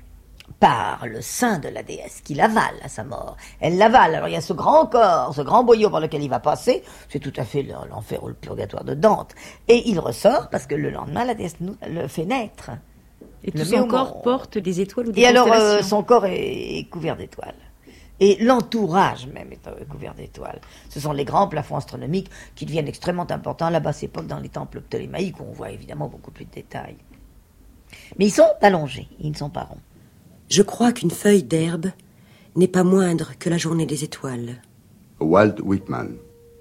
par le sein de la déesse qui l'avale à sa mort. Elle l'avale. Alors il y a ce grand corps, ce grand boyau par lequel il va passer. C'est tout à fait l'enfer ou le purgatoire de Dante. Et il ressort parce que le lendemain, la déesse nous le fait naître. Et tout son corps porte des étoiles ou des Et alors constellations. euh, son corps est, est couvert d'étoiles. Et l'entourage même est euh, couvert d'étoiles. Ce sont les grands plafonds astronomiques qui deviennent extrêmement importants à la basse époque dans les temples ptolémaïques où on voit évidemment beaucoup plus de détails. Mais ils sont allongés, ils ne sont pas ronds. Je crois qu'une feuille d'herbe n'est pas moindre que la journée des étoiles. Walt Whitman.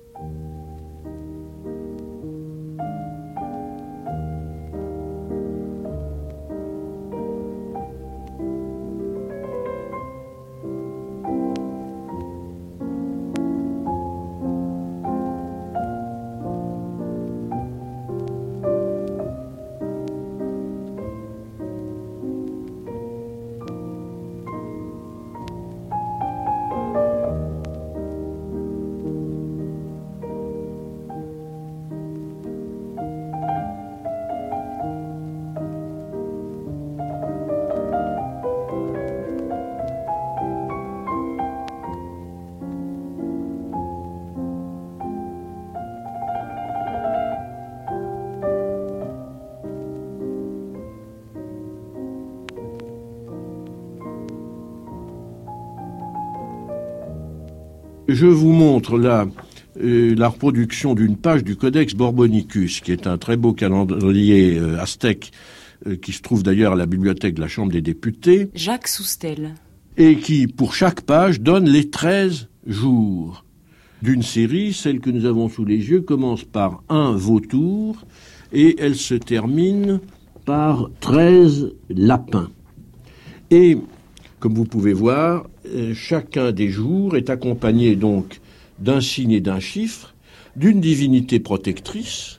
Je vous montre là euh, la reproduction d'une page du Codex Borbonicus, qui est un très beau calendrier euh, aztèque, euh, qui se trouve d'ailleurs à la bibliothèque de la Chambre des députés. Jacques Soustel. Et qui, pour chaque page, donne les treize jours d'une série. Celle que nous avons sous les yeux commence par un vautour et elle se termine par treize lapins. Et, comme vous pouvez voir, chacun des jours est accompagné donc d'un signe et d'un chiffre, d'une divinité protectrice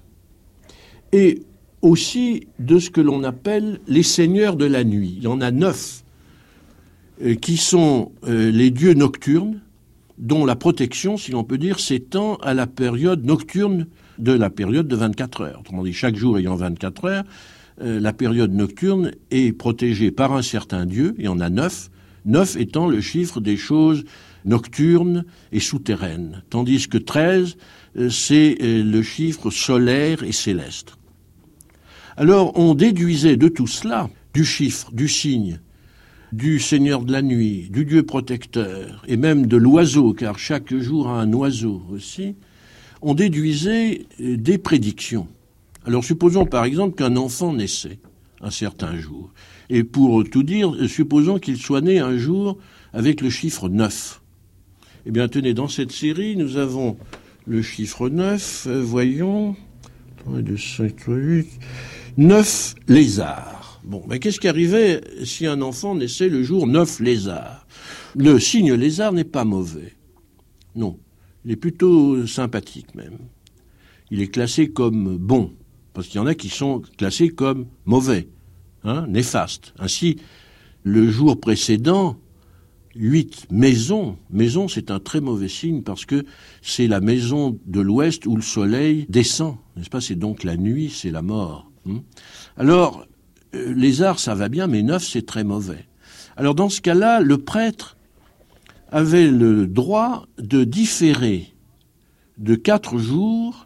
et aussi de ce que l'on appelle les seigneurs de la nuit. Il y en a neuf euh, qui sont euh, les dieux nocturnes, dont la protection, si l'on peut dire, s'étend à la période nocturne de la période de vingt-quatre heures. Autrement dit, chaque jour ayant vingt-quatre heures, euh, la période nocturne est protégée par un certain dieu, il y en a neuf, neuf étant le chiffre des choses nocturnes et souterraines, tandis que treize, euh, c'est euh, le chiffre solaire et céleste. Alors, on déduisait de tout cela, du chiffre, du signe, du Seigneur de la nuit, du Dieu protecteur, et même de l'oiseau, car chaque jour a un oiseau aussi, on déduisait des prédictions. Alors, supposons par exemple qu'un enfant naissait un certain jour. Et pour tout dire, supposons qu'il soit né un jour avec le chiffre neuf. Eh bien, tenez, dans cette série, nous avons le chiffre neuf, euh, voyons, deux, cinq, huit, neuf lézards. Bon, mais qu'est-ce qui arrivait si un enfant naissait le jour neuf lézards? Le signe lézard n'est pas mauvais. Non. Il est plutôt sympathique même. Il est classé comme bon, parce qu'il y en a qui sont classés comme mauvais, hein, néfastes. Ainsi, le jour précédent, huit maisons. Maison, c'est un très mauvais signe parce que c'est la maison de l'ouest où le soleil descend, n'est-ce pas? C'est donc la nuit, c'est la mort. Hein. Alors, euh, les arts, ça va bien, mais neuf, c'est très mauvais. Alors, dans ce cas-là, le prêtre avait le droit de différer de quatre jours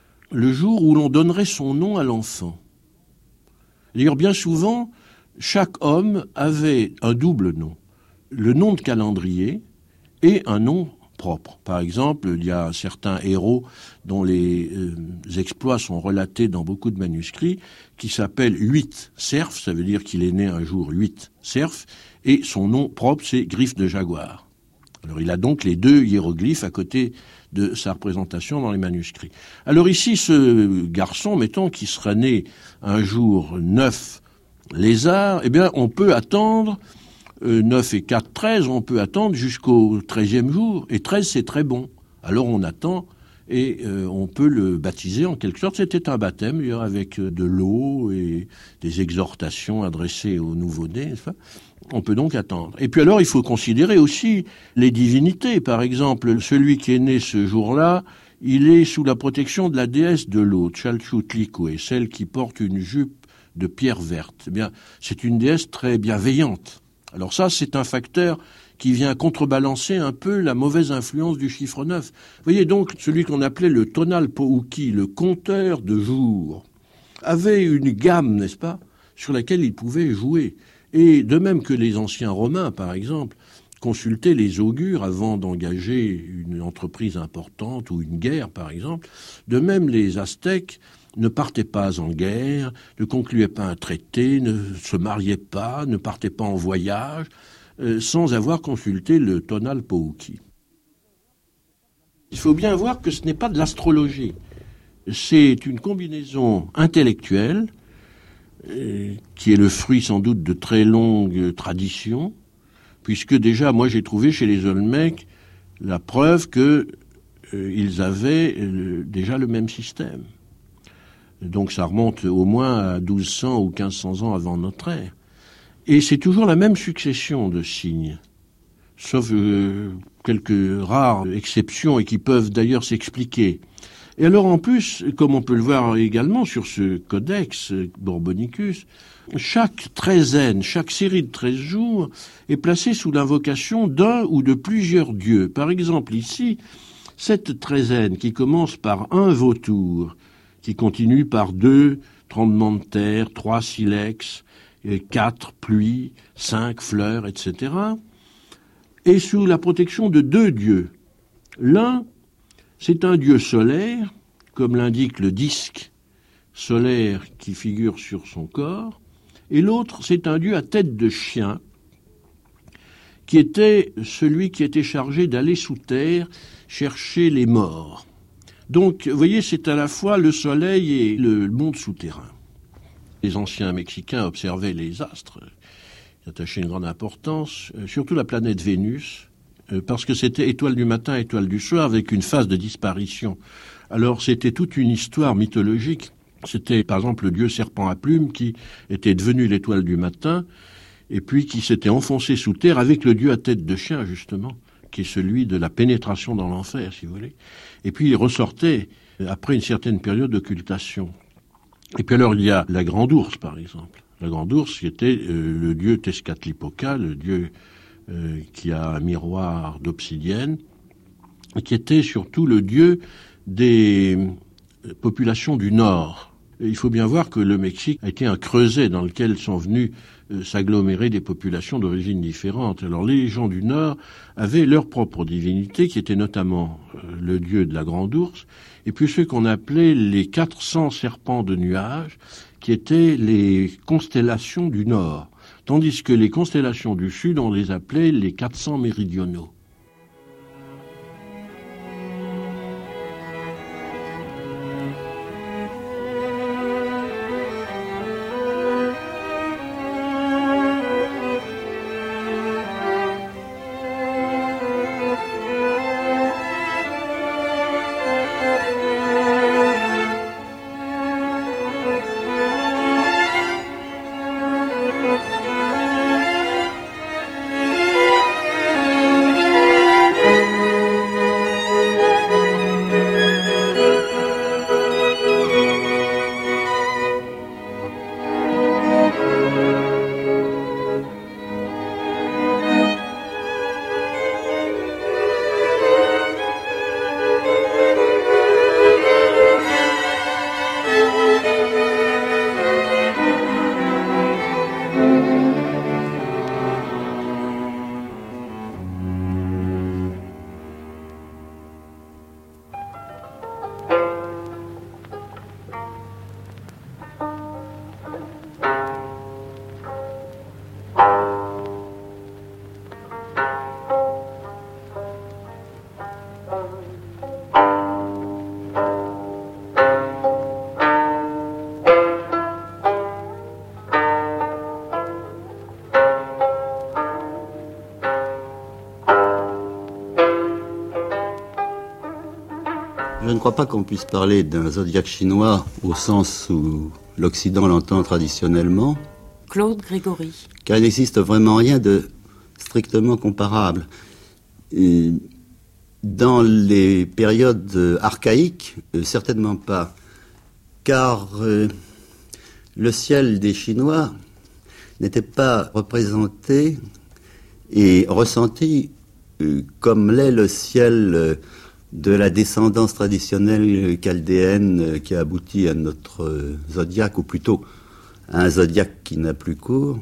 le jour où l'on donnerait son nom à l'enfant. D'ailleurs, bien souvent, chaque homme avait un double nom. Le nom de calendrier et un nom propre. Par exemple, il y a certains héros dont les euh, exploits sont relatés dans beaucoup de manuscrits qui s'appellent huit cerfs, ça veut dire qu'il est né un jour huit cerfs, et son nom propre c'est griffe de jaguar. Alors il a donc les deux hiéroglyphes à côté de sa représentation dans les manuscrits. Alors ici, ce garçon, mettons, qui serait né un jour neuf lézard, eh bien on peut attendre Euh, neuf et quatre, treize, on peut attendre jusqu'au treizième jour. Et treize, c'est très bon. Alors on attend et euh, on peut le baptiser en quelque sorte. C'était un baptême, d'ailleurs, avec de l'eau et des exhortations adressées aux nouveau-nés, n'est-ce pas ? On peut donc attendre. Et puis alors, il faut considérer aussi les divinités. Par exemple, celui qui est né ce jour-là, il est sous la protection de la déesse de l'eau, Chalchutlikwe, celle qui porte une jupe de pierre verte. Eh bien, c'est une déesse très bienveillante. Alors ça, c'est un facteur qui vient contrebalancer un peu la mauvaise influence du chiffre neuf. Vous voyez donc, celui qu'on appelait le tonal pouki, le compteur de jours, avait une gamme, n'est-ce pas, sur laquelle il pouvait jouer. Et de même que les anciens Romains, par exemple, consultaient les augures avant d'engager une entreprise importante ou une guerre, par exemple, de même les Aztèques ne partaient pas en guerre, ne concluaient pas un traité, ne se mariaient pas, ne partaient pas en voyage, euh, sans avoir consulté le tonal pouki. Il faut bien voir que ce n'est pas de l'astrologie. C'est une combinaison intellectuelle, euh, qui est le fruit sans doute de très longues traditions, puisque déjà, moi j'ai trouvé chez les Olmèques la preuve que euh, ils avaient euh, déjà le même système. Donc ça remonte au moins à douze cents ou quinze cents ans avant notre ère. Et c'est toujours la même succession de signes, sauf euh, quelques rares exceptions et qui peuvent d'ailleurs s'expliquer. Et alors en plus, comme on peut le voir également sur ce codex Borbonicus, chaque treizaine, chaque série de treize jours est placée sous l'invocation d'un ou de plusieurs dieux. Par exemple ici, cette treizaine qui commence par un vautour, qui continue par deux tremblements de terre, trois silex, quatre pluies, cinq fleurs, et cetera, et sous la protection de deux dieux. L'un, c'est un dieu solaire, comme l'indique le disque solaire qui figure sur son corps, et l'autre, c'est un dieu à tête de chien, qui était celui qui était chargé d'aller sous terre chercher les morts. Donc, vous voyez, c'est à la fois le soleil et le monde souterrain. Les anciens Mexicains observaient les astres, ils attachaient une grande importance, surtout la planète Vénus, parce que c'était étoile du matin, étoile du soir, avec une phase de disparition. Alors, c'était toute une histoire mythologique. C'était, par exemple, le dieu serpent à plumes qui était devenu l'étoile du matin, et puis qui s'était enfoncé sous terre avec le dieu à tête de chien, justement, qui est celui de la pénétration dans l'enfer, si vous voulez. Et puis il ressortait après une certaine période d'occultation. Et puis alors il y a la grande ours, par exemple. La grande ours, qui était euh, le dieu Tezcatlipoca, le dieu euh, qui a un miroir d'obsidienne, et qui était surtout le dieu des populations du Nord. Et il faut bien voir que le Mexique a été un creuset dans lequel sont venus euh, s'agglomérer des populations d'origines différentes. Alors les gens du Nord avaient leur propre divinité, qui était notamment euh, le dieu de la grande ours, et puis ceux qu'on appelait les quatre cents serpents de nuages, qui étaient les constellations du Nord, tandis que les constellations du Sud, on les appelait les quatre cents méridionaux. crois pas qu'on puisse parler d'un zodiaque chinois au sens où l'Occident l'entend traditionnellement. Claude Grégory. Car il n'existe vraiment rien de strictement comparable. Et dans les périodes archaïques, euh, certainement pas. Car euh, le ciel des Chinois n'était pas représenté et ressenti euh, comme l'est le ciel euh, de la descendance traditionnelle chaldéenne euh, qui a abouti à notre euh, zodiaque, ou plutôt à un zodiaque qui n'a plus cours.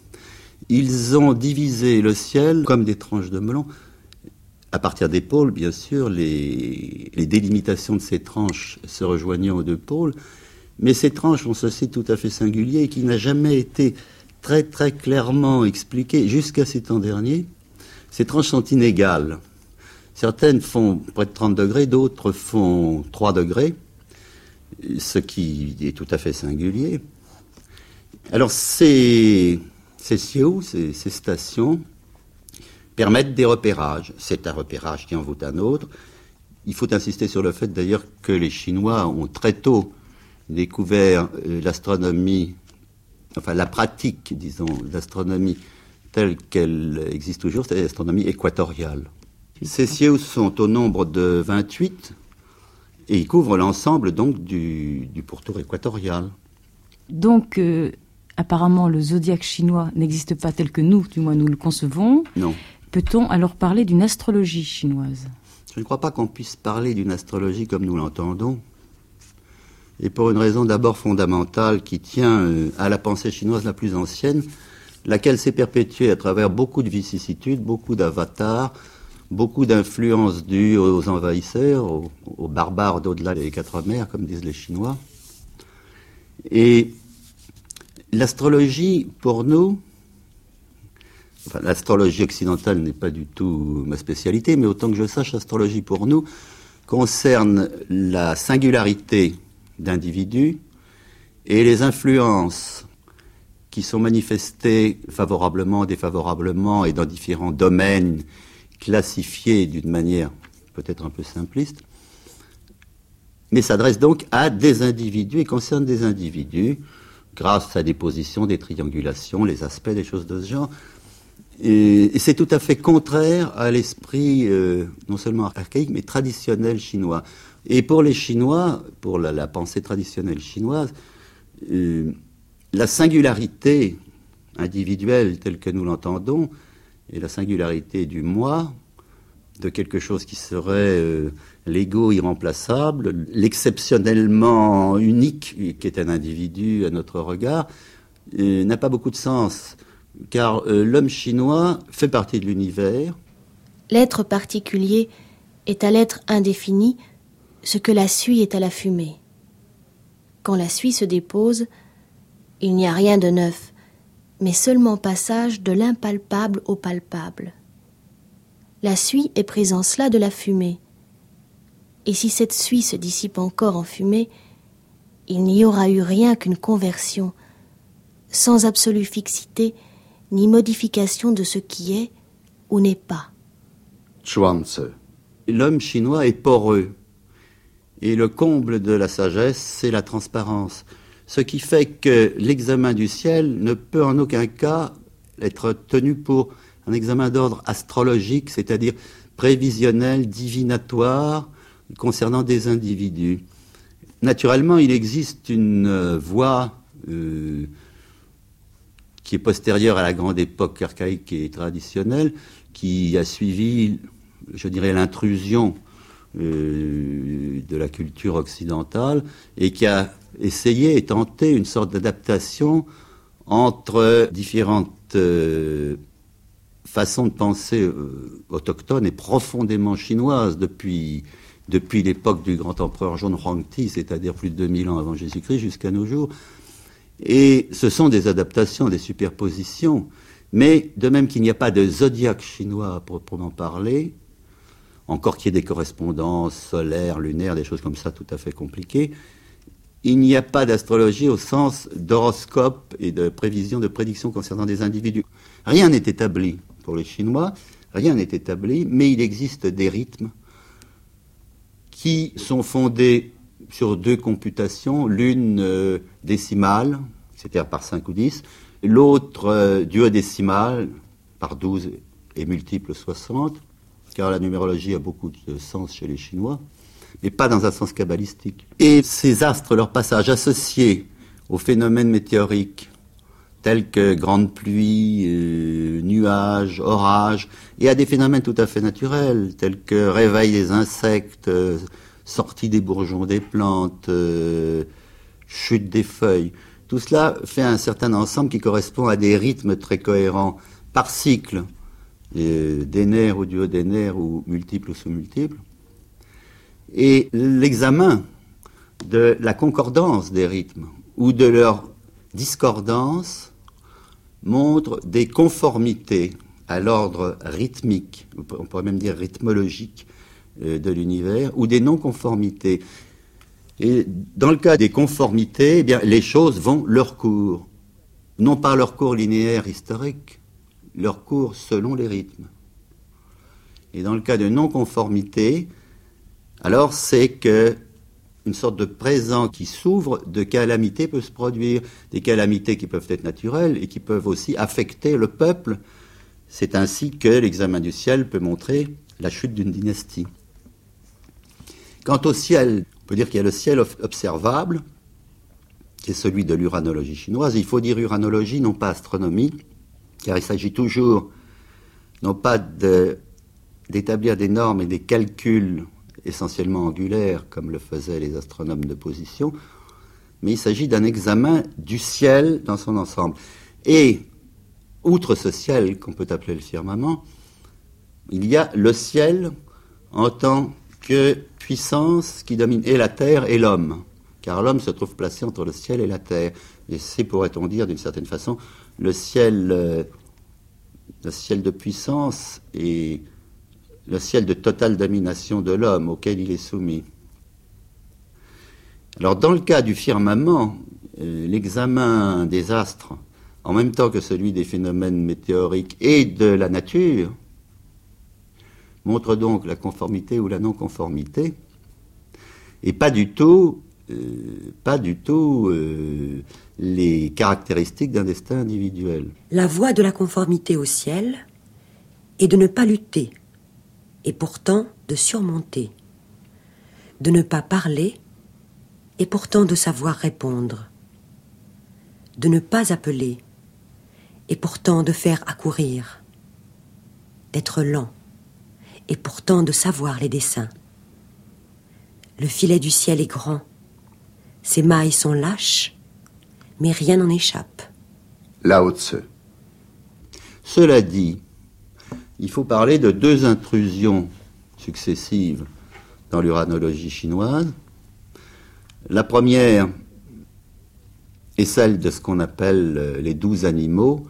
Ils ont divisé le ciel comme des tranches de melon. À partir des pôles, bien sûr, les, les délimitations de ces tranches se rejoignant aux deux pôles, mais ces tranches ont ceci tout à fait singulier qui n'a jamais été très très clairement expliqué jusqu'à ces temps derniers. Ces tranches sont inégales. Certaines font près de trente degrés, d'autres font trois degrés, ce qui est tout à fait singulier. Alors ces, ces sioux, ces, ces stations, permettent des repérages. C'est un repérage qui en vaut un autre. Il faut insister sur le fait d'ailleurs que les Chinois ont très tôt découvert euh, l'astronomie, enfin la pratique, disons, l'astronomie telle qu'elle existe toujours, c'est-à-dire l'astronomie équatoriale. Ces cieux sont au nombre de vingt-huit et ils couvrent l'ensemble donc du, du pourtour équatorial. Donc, euh, apparemment, le zodiaque chinois n'existe pas tel que nous, du moins nous le concevons. Non. Peut-on alors parler d'une astrologie chinoise ? Je ne crois pas qu'on puisse parler d'une astrologie comme nous l'entendons. Et pour une raison d'abord fondamentale qui tient euh, à la pensée chinoise la plus ancienne, laquelle s'est perpétuée à travers beaucoup de vicissitudes, beaucoup d'avatars, beaucoup d'influences dues aux envahisseurs, aux, aux barbares d'au-delà des quatre mers, comme disent les Chinois. Et l'astrologie, pour nous, enfin, l'astrologie occidentale n'est pas du tout ma spécialité, mais autant que je sache, l'astrologie pour nous concerne la singularité d'individus et les influences qui sont manifestées favorablement, défavorablement et dans différents domaines classifiés d'une manière peut-être un peu simpliste, mais s'adresse donc à des individus et concerne des individus grâce à des positions, des triangulations, les aspects, des choses de ce genre. Et, et c'est tout à fait contraire à l'esprit euh, non seulement archaïque mais traditionnel chinois. Et pour les Chinois, pour la, la pensée traditionnelle chinoise, euh, la singularité individuelle telle que nous l'entendons et la singularité du moi, de quelque chose qui serait euh, l'ego irremplaçable, l'exceptionnellement unique qui est un individu à notre regard, euh, n'a pas beaucoup de sens. Car euh, l'homme chinois fait partie de l'univers. L'être particulier est à l'être indéfini ce que la suie est à la fumée. Quand la suie se dépose, il n'y a rien de neuf, mais seulement passage de l'impalpable au palpable. La suie est présence là de la fumée. Et si cette suie se dissipe encore en fumée, il n'y aura eu rien qu'une conversion, sans absolue fixité, ni modification de ce qui est ou n'est pas. Chuang-Tzu. L'homme chinois est poreux. Et le comble de la sagesse, c'est la transparence. Ce qui fait que l'examen du ciel ne peut en aucun cas être tenu pour un examen d'ordre astrologique, c'est-à-dire prévisionnel, divinatoire, concernant des individus. Naturellement, il existe une euh, voie euh, qui est postérieure à la grande époque archaïque et traditionnelle, qui a suivi, je dirais, l'intrusion euh, de la culture occidentale et qui a essayé et tenté une sorte d'adaptation entre différentes euh, façons de penser euh, autochtones et profondément chinoises depuis, depuis l'époque du grand empereur Zhong Huangdi, c'est-à-dire plus de deux mille ans avant Jésus-Christ jusqu'à nos jours. Et ce sont des adaptations, des superpositions, mais de même qu'il n'y a pas de zodiaque chinois à proprement parler, encore qu'il y ait des correspondances solaires, lunaires, des choses comme ça tout à fait compliquées, il n'y a pas d'astrologie au sens d'horoscope et de prévision, de prédiction concernant des individus. Rien n'est établi pour les Chinois, rien n'est établi, mais il existe des rythmes qui sont fondées sur deux computations, l'une euh, décimale, c'est-à-dire par cinq ou dix, l'autre euh, duodécimale, par douze et multiple soixante, car la numérologie a beaucoup de sens chez les Chinois, mais pas dans un sens kabbalistique. Et ces astres, leur passage associé aux phénomènes météoriques, tels que grandes pluies, euh, nuages, orages, et à des phénomènes tout à fait naturels, tels que réveil des insectes, euh, sortie des bourgeons des plantes, euh, chute des feuilles. Tout cela fait un certain ensemble qui correspond à des rythmes très cohérents par cycle, euh, d'énaire ou duodénaire ou multiple ou sous-multiple. Et l'examen de la concordance des rythmes ou de leur discordance montre des conformités à l'ordre rythmique, on pourrait même dire rythmologique, de l'univers, ou des non-conformités. Et dans le cas des conformités, eh bien, les choses vont leur cours. Non pas leur cours linéaire historique, leur cours selon les rythmes. Et dans le cas de non-conformité, alors c'est que une sorte de présent qui s'ouvre de calamités peut se produire, des calamités qui peuvent être naturelles et qui peuvent aussi affecter le peuple. C'est ainsi que l'examen du ciel peut montrer la chute d'une dynastie. Quant au ciel, on peut dire qu'il y a le ciel observable, qui est celui de l'uranologie chinoise. Il faut dire uranologie, non pas astronomie, car il s'agit toujours, non pas de, d'établir des normes et des calculs essentiellement angulaires, comme le faisaient les astronomes de position, mais il s'agit d'un examen du ciel dans son ensemble. Et, outre ce ciel qu'on peut appeler le firmament, il y a le ciel en tant que puissance qui domine et la terre et l'homme, car l'homme se trouve placé entre le ciel et la terre. Et c'est, pourrait-on dire, d'une certaine façon, le ciel, euh, le ciel de puissance et le ciel de totale domination de l'homme auquel il est soumis. Alors, dans le cas du firmament, euh, l'examen des astres, en même temps que celui des phénomènes météoriques et de la nature, montre donc la conformité ou la non-conformité, et pas du tout, euh, pas du tout euh, les caractéristiques d'un destin individuel. La voie de la conformité au ciel est de ne pas lutter, et pourtant de surmonter, de ne pas parler, et pourtant de savoir répondre, de ne pas appeler, et pourtant de faire accourir, d'être lent, et pourtant de savoir les desseins. Le filet du ciel est grand, ses mailles sont lâches, mais rien n'en échappe. Lao Tse. Cela dit, il faut parler de deux intrusions successives dans l'uranologie chinoise. La première est celle de ce qu'on appelle les douze animaux.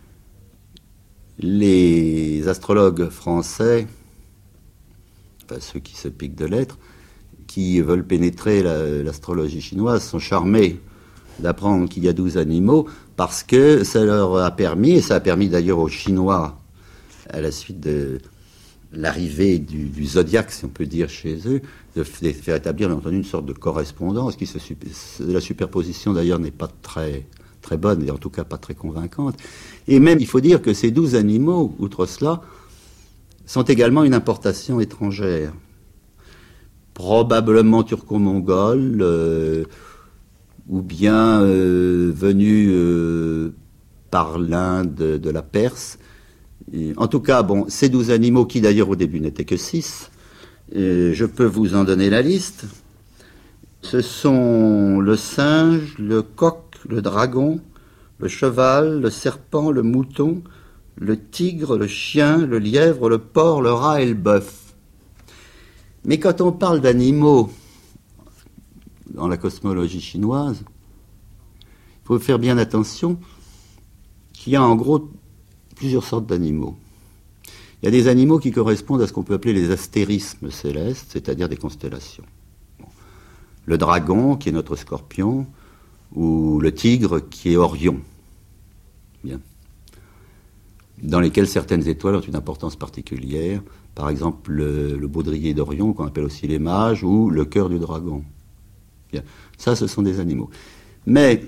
Les astrologues français, enfin ceux qui se piquent de lettres, qui veulent pénétrer la, l'astrologie chinoise, sont charmés d'apprendre qu'il y a douze animaux, parce que ça leur a permis, et ça a permis d'ailleurs aux Chinois, à la suite de l'arrivée du, du zodiaque, si on peut dire, chez eux, de faire établir, bien entendu, une sorte de correspondance, qui se, la superposition d'ailleurs n'est pas très, très bonne, et en tout cas pas très convaincante. Et même, il faut dire que ces douze animaux, outre cela, sont également une importation étrangère, probablement turco-mongole, euh, ou bien euh, venus euh, par l'Inde, de, de la Perse. Et, en tout cas, bon, ces douze animaux, qui d'ailleurs au début n'étaient que six, euh, je peux vous en donner la liste. Ce sont le singe, le coq, le dragon, le cheval, le serpent, le mouton, le tigre, le chien, le lièvre, le porc, le rat et le bœuf. Mais quand on parle d'animaux dans la cosmologie chinoise, il faut faire bien attention qu'il y a en gros plusieurs sortes d'animaux. Il y a des animaux qui correspondent à ce qu'on peut appeler les astérismes célestes, c'est-à-dire des constellations. Le dragon, qui est notre scorpion, ou le tigre, qui est Orion. Bien. dans lesquels certaines étoiles ont une importance particulière. Par exemple, le, le baudrier d'Orion, qu'on appelle aussi les mages, ou le cœur du dragon. Bien. Ça, ce sont des animaux. Mais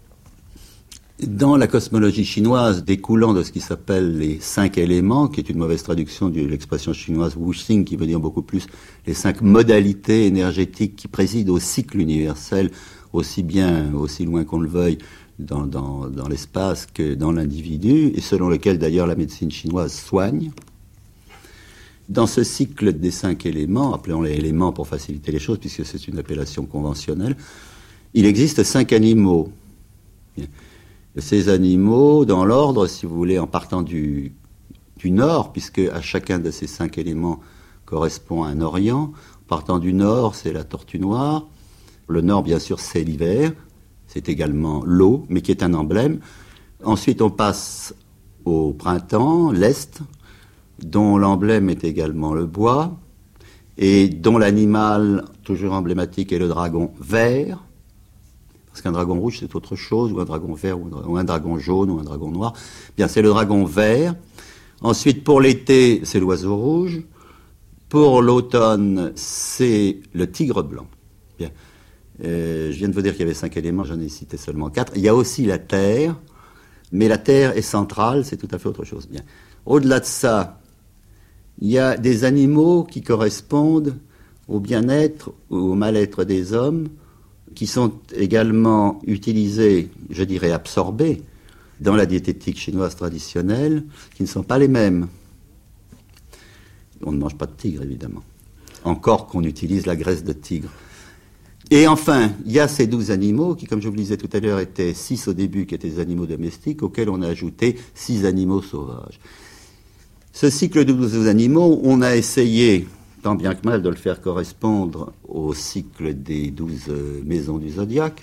dans la cosmologie chinoise, découlant de ce qui s'appelle les cinq éléments, qui est une mauvaise traduction de l'expression chinoise wuxing, qui veut dire beaucoup plus les cinq modalités énergétiques qui président au cycle universel, aussi bien, aussi loin qu'on le veuille, dans, dans, dans l'espace que dans l'individu, et selon lequel d'ailleurs la médecine chinoise soigne. Dans ce cycle des cinq éléments, appelons-les éléments pour faciliter les choses, puisque c'est une appellation conventionnelle, il existe cinq animaux. Bien. Ces animaux, dans l'ordre, si vous voulez, en partant du, du nord, puisque à chacun de ces cinq éléments correspond un orient. En partant du nord, c'est la tortue noire. Le nord, bien sûr, c'est l'hiver. C'est également l'eau, mais qui est un emblème. Ensuite, on passe au printemps, l'est, dont l'emblème est également le bois, et dont l'animal, toujours emblématique, est le dragon vert. Parce qu'un dragon rouge, c'est autre chose, ou un dragon vert, ou un dragon jaune, ou un dragon noir. Bien, c'est le dragon vert. Ensuite, pour l'été, c'est l'oiseau rouge. Pour l'automne, c'est le tigre blanc. Bien. Euh, je viens de vous dire qu'il y avait cinq éléments, j'en ai cité seulement quatre. Il y a aussi la terre, mais la terre est centrale, c'est tout à fait autre chose. Bien. Au-delà de ça, il y a des animaux qui correspondent au bien-être ou au mal-être des hommes, qui sont également utilisés, je dirais absorbés, dans la diététique chinoise traditionnelle, qui ne sont pas les mêmes. On ne mange pas de tigre, évidemment. Encore qu'on utilise la graisse de tigre. Et enfin, il y a ces douze animaux qui, comme je vous le disais tout à l'heure, étaient six au début, qui étaient des animaux domestiques, auxquels on a ajouté six animaux sauvages. Ce cycle de douze animaux, on a essayé, tant bien que mal, de le faire correspondre au cycle des douze euh, maisons du zodiaque.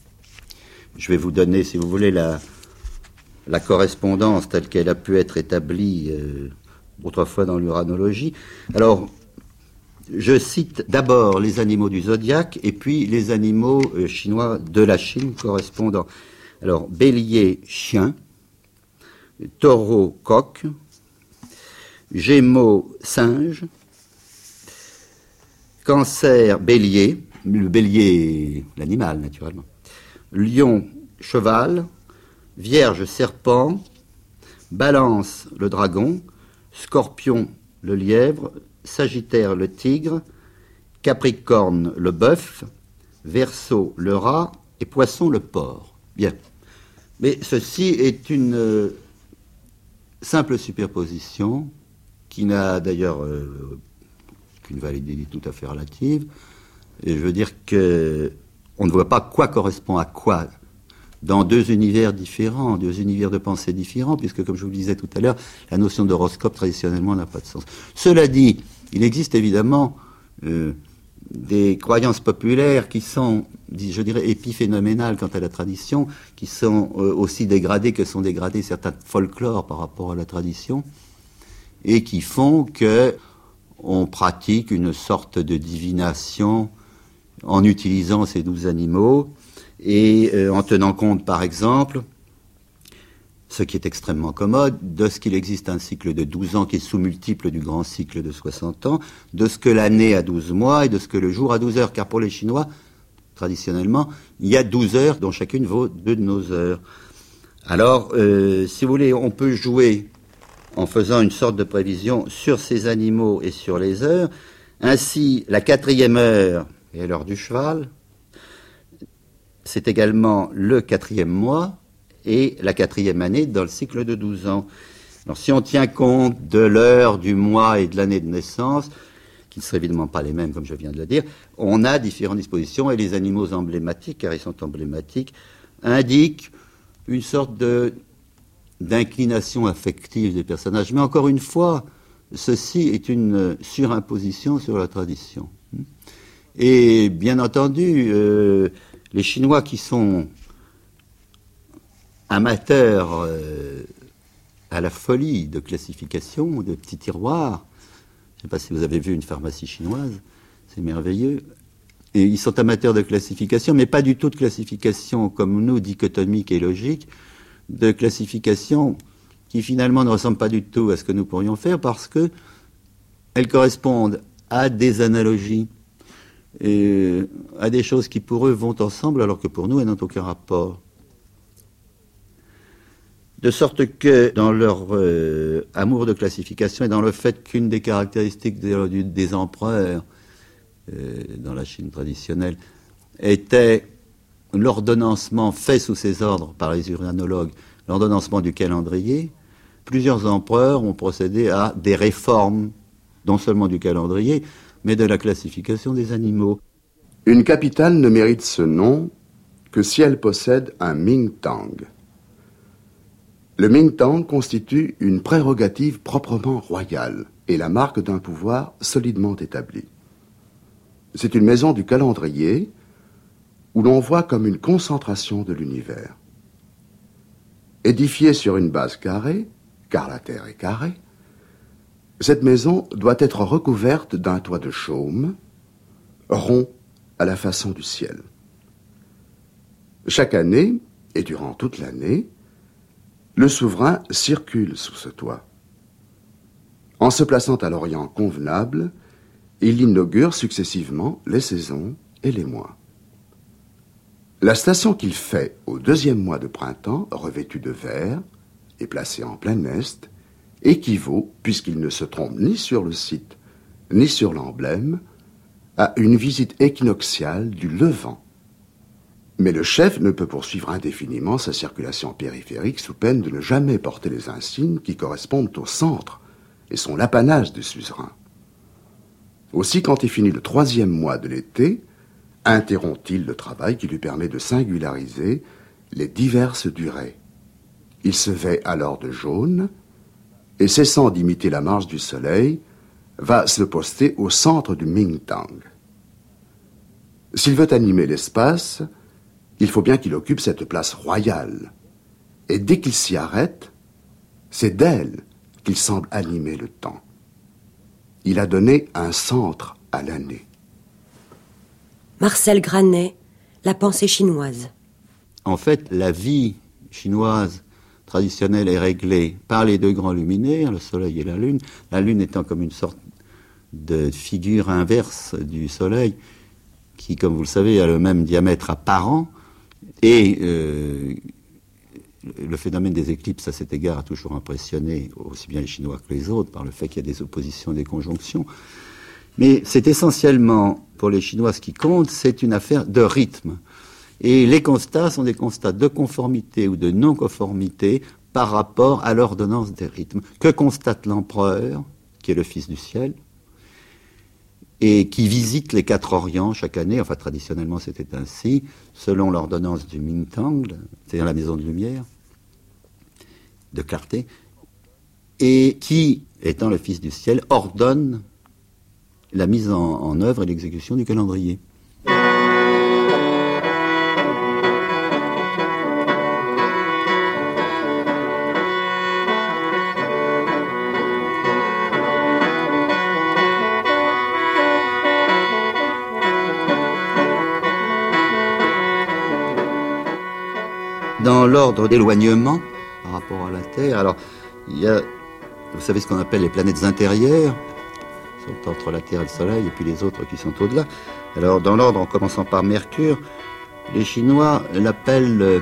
Je vais vous donner, si vous voulez, la, la correspondance telle qu'elle a pu être établie euh, autrefois dans l'uranologie. Alors, je cite d'abord les animaux du zodiaque et puis les animaux euh, chinois de la Chine correspondant. Alors, bélier, chien, taureau, coq, gémeaux, singe, cancer, bélier, le bélier, l'animal naturellement, lion, cheval, vierge, serpent, balance, le dragon, scorpion, le lièvre, sagittaire, le tigre, capricorne, le bœuf, verseau, le rat et poisson, le porc. Bien. Mais ceci est une euh, simple superposition qui n'a d'ailleurs euh, qu'une validité tout à fait relative. Et je veux dire que on ne voit pas quoi correspond à quoi dans deux univers différents, deux univers de pensée différents, puisque, comme je vous le disais tout à l'heure, la notion d'horoscope, traditionnellement, n'a pas de sens. Cela dit, il existe évidemment euh, des croyances populaires qui sont, je dirais, épiphénoménales quant à la tradition, qui sont euh, aussi dégradées que sont dégradés certains folklores par rapport à la tradition, et qui font que on pratique une sorte de divination en utilisant ces douze animaux, et euh, en tenant compte, par exemple, ce qui est extrêmement commode, de ce qu'il existe un cycle de douze ans qui est sous-multiple du grand cycle de soixante ans, de ce que l'année a douze mois et de ce que le jour a douze heures, car pour les Chinois, traditionnellement, il y a douze heures dont chacune vaut deux de nos heures. Alors, euh, si vous voulez, on peut jouer en faisant une sorte de prévision sur ces animaux et sur les heures. Ainsi, la quatrième heure est l'heure du cheval. C'est également le quatrième mois et la quatrième année dans le cycle de douze ans. Alors, si on tient compte de l'heure, du mois et de l'année de naissance, qui ne sont évidemment pas les mêmes, comme je viens de le dire, on a différentes dispositions, et les animaux emblématiques, car ils sont emblématiques, indiquent une sorte de, d'inclination affective des personnages. Mais encore une fois, ceci est une surimposition sur la tradition. Et bien entendu, euh, les Chinois qui sont amateurs euh, à la folie de classification, de petits tiroirs, je ne sais pas si vous avez vu une pharmacie chinoise, c'est merveilleux, et ils sont amateurs de classification, mais pas du tout de classification comme nous, dichotomique et logique, de classification qui finalement ne ressemblent pas du tout à ce que nous pourrions faire parce que elles correspondent à des analogies, et à des choses qui pour eux vont ensemble alors que pour nous elles n'ont aucun rapport. De sorte que dans leur euh, amour de classification et dans le fait qu'une des caractéristiques des, des empereurs euh, dans la Chine traditionnelle était l'ordonnancement fait sous ses ordres par les uranologues, l'ordonnancement du calendrier, plusieurs empereurs ont procédé à des réformes, non seulement du calendrier, mais de la classification des animaux. Une capitale ne mérite ce nom que si elle possède un Mingtang. Le Mingtang constitue une prérogative proprement royale et la marque d'un pouvoir solidement établi. C'est une maison du calendrier où l'on voit comme une concentration de l'univers. Édifiée sur une base carrée, car la terre est carrée, cette maison doit être recouverte d'un toit de chaume, rond à la façon du ciel. Chaque année, et durant toute l'année, le souverain circule sous ce toit. En se plaçant à l'orient convenable, il inaugure successivement les saisons et les mois. La station qu'il fait au deuxième mois de printemps, revêtue de vert et placée en plein est, équivaut, puisqu'il ne se trompe ni sur le site, ni sur l'emblème, à une visite équinoxiale du Levant. Mais le chef ne peut poursuivre indéfiniment sa circulation périphérique sous peine de ne jamais porter les insignes qui correspondent au centre et sont l'apanage du suzerain. Aussi, quand est fini le troisième mois de l'été, interrompt-il le travail qui lui permet de singulariser les diverses durées. Il se vêt alors de jaune et, cessant d'imiter la marche du soleil, va se poster au centre du Mingtang. S'il veut animer l'espace, il faut bien qu'il occupe cette place royale. Et dès qu'il s'y arrête, c'est d'elle qu'il semble animer le temps. Il a donné un centre à l'année. Marcel Granet, La pensée chinoise. En fait, la vie chinoise traditionnelle est réglée par les deux grands luminaires, le soleil et la lune, la lune étant comme une sorte de figure inverse du soleil, qui, comme vous le savez, a le même diamètre apparent. Et euh, le phénomène des éclipses, à cet égard, a toujours impressionné aussi bien les Chinois que les autres par le fait qu'il y a des oppositions, des conjonctions. Mais c'est essentiellement, pour les Chinois, ce qui compte, c'est une affaire de rythme. Et les constats sont des constats de conformité ou de non-conformité par rapport à l'ordonnance des rythmes. Que constate l'empereur, qui est le fils du ciel, et qui visite les quatre orients chaque année, enfin traditionnellement c'était ainsi, selon l'ordonnance du Mingtang, c'est-à-dire la maison de lumière, de clarté, et qui, étant le fils du ciel, ordonne la mise en, en œuvre et l'exécution du calendrier. Dans l'ordre d'éloignement par rapport à la Terre, alors il y a, vous savez ce qu'on appelle les planètes intérieures, qui sont entre la Terre et le Soleil, et puis les autres qui sont au-delà. Alors dans l'ordre, en commençant par Mercure, les Chinois l'appellent euh,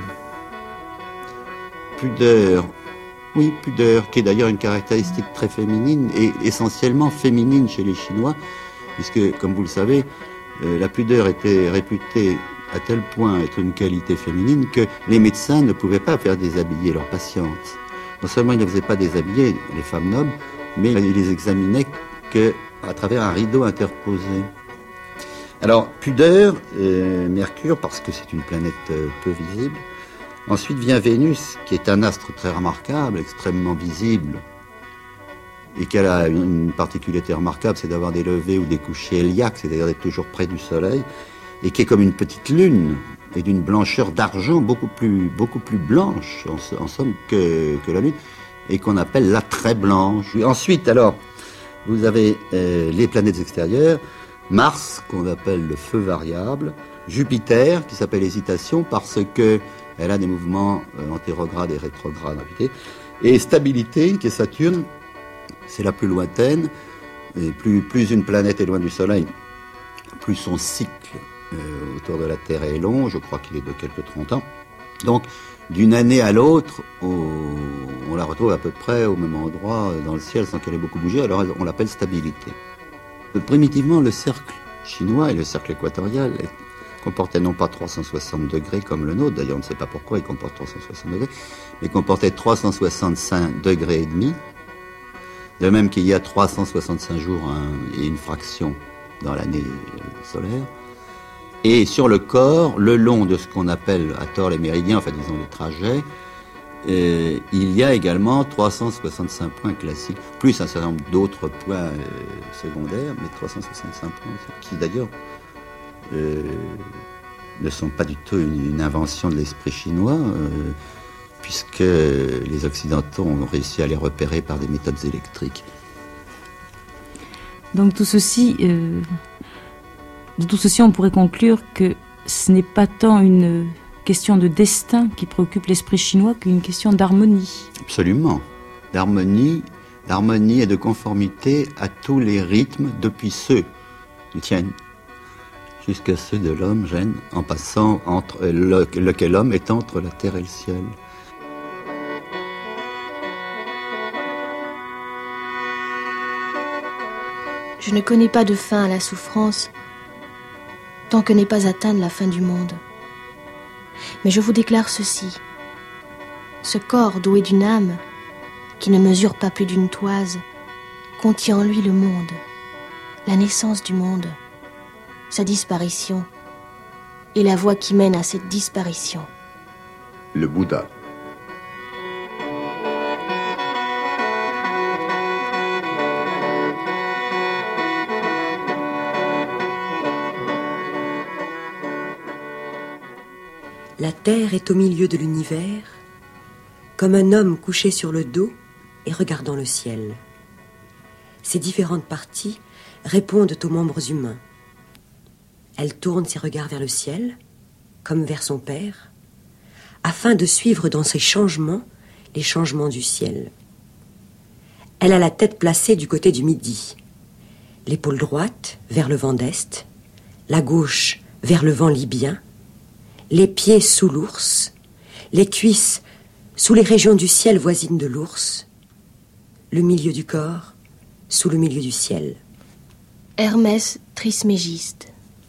pudeur. Oui, pudeur, qui est d'ailleurs une caractéristique très féminine et essentiellement féminine chez les Chinois, puisque, comme vous le savez, euh, la pudeur était réputée à tel point être une qualité féminine que les médecins ne pouvaient pas faire déshabiller leurs patientes. Non seulement ils ne faisaient pas déshabiller les femmes nobles, mais ils les examinaient qu'à travers un rideau interposé. Alors, pudeur, euh, Mercure, parce que c'est une planète euh, peu visible. Ensuite vient Vénus, qui est un astre très remarquable, extrêmement visible, et qui a une, une particularité remarquable, c'est d'avoir des levées ou des couchers héliaques, c'est-à-dire d'être toujours près du Soleil, et qui est comme une petite lune, et d'une blancheur d'argent beaucoup plus, beaucoup plus blanche, en, en somme, que, que la lune, et qu'on appelle la très blanche. Et ensuite, alors, vous avez euh, les planètes extérieures, Mars, qu'on appelle le feu variable, Jupiter, qui s'appelle hésitation, parce que elle a des mouvements euh, antérogrades et rétrogrades, Et stabilité, qui est Saturne, c'est la plus lointaine. Et plus, plus une planète est loin du Soleil, plus son cycle euh, autour de la Terre est long. Je crois qu'il est de quelques trente ans. Donc, d'une année à l'autre, on, on la retrouve à peu près au même endroit dans le ciel sans qu'elle ait beaucoup bougé. Alors, on l'appelle stabilité. Primitivement, le cercle chinois et le cercle équatorial comportaient non pas trois cent soixante degrés comme le nôtre, d'ailleurs on ne sait pas pourquoi il comporte trois cent soixante degrés, mais comportait trois cent soixante-cinq degrés et demi, de même qu'il y a trois cent soixante-cinq jours hein, et une fraction dans l'année solaire. Et sur le corps, le long de ce qu'on appelle à tort les méridiens, enfin disons les trajets, euh, il y a également trois cent soixante-cinq points classiques, plus un certain nombre d'autres points euh, secondaires, mais trois cent soixante-cinq points, qui d'ailleurs euh, ne sont pas du tout une, une invention de l'esprit chinois, euh, puisque les Occidentaux ont réussi à les repérer par des méthodes électriques. Donc tout ceci, euh, de tout ceci, on pourrait conclure que ce n'est pas tant une question de destin qui préoccupe l'esprit chinois qu'une question d'harmonie. Absolument. D'harmonie, d'harmonie et de conformité à tous les rythmes, depuis ceux du Tien jusqu'à ceux de l'homme, gêne, en passant entre le, lequel l'homme est entre la terre et le ciel. Je ne connais pas de fin à la souffrance tant que n'est pas atteinte la fin du monde. Mais je vous déclare ceci. Ce corps doué d'une âme, qui ne mesure pas plus d'une toise, contient en lui le monde, la naissance du monde, sa disparition et la voie qui mène à cette disparition. Le Bouddha. La Terre est au milieu de l'univers, comme un homme couché sur le dos et regardant le ciel. Ses différentes parties répondent aux membres humains. Elle tourne ses regards vers le ciel, comme vers son Père, afin de suivre dans ses changements les changements du ciel. Elle a la tête placée du côté du midi, l'épaule droite vers le vent d'Est, la gauche vers le vent libyen, les pieds sous l'ours, les cuisses sous les régions du ciel voisines de l'ours, le milieu du corps sous le milieu du ciel. Hermès Trismégiste.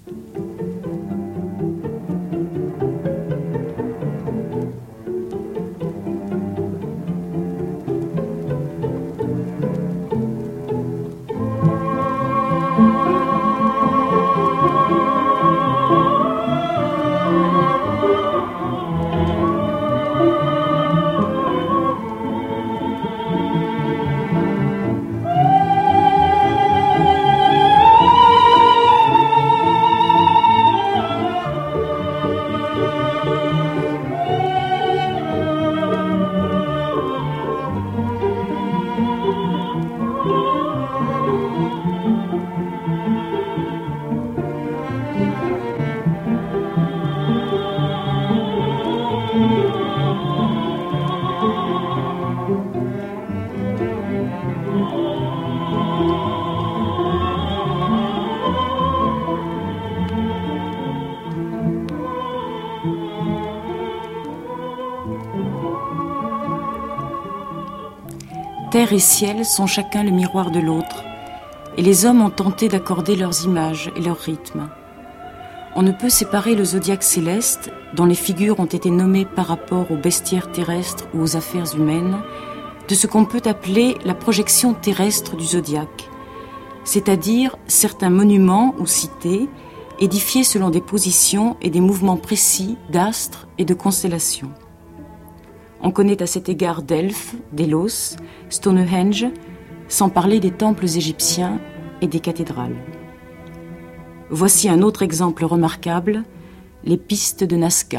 Terre et ciel sont chacun le miroir de l'autre, et les hommes ont tenté d'accorder leurs images et leurs rythmes. On ne peut séparer le zodiaque céleste, dont les figures ont été nommées par rapport aux bestiaires terrestres ou aux affaires humaines, de ce qu'on peut appeler la projection terrestre du zodiaque, c'est-à-dire certains monuments ou cités édifiés selon des positions et des mouvements précis d'astres et de constellations. On connaît à cet égard Delphes, Délos, Stonehenge, sans parler des temples égyptiens et des cathédrales. Voici un autre exemple remarquable, les pistes de Nazca.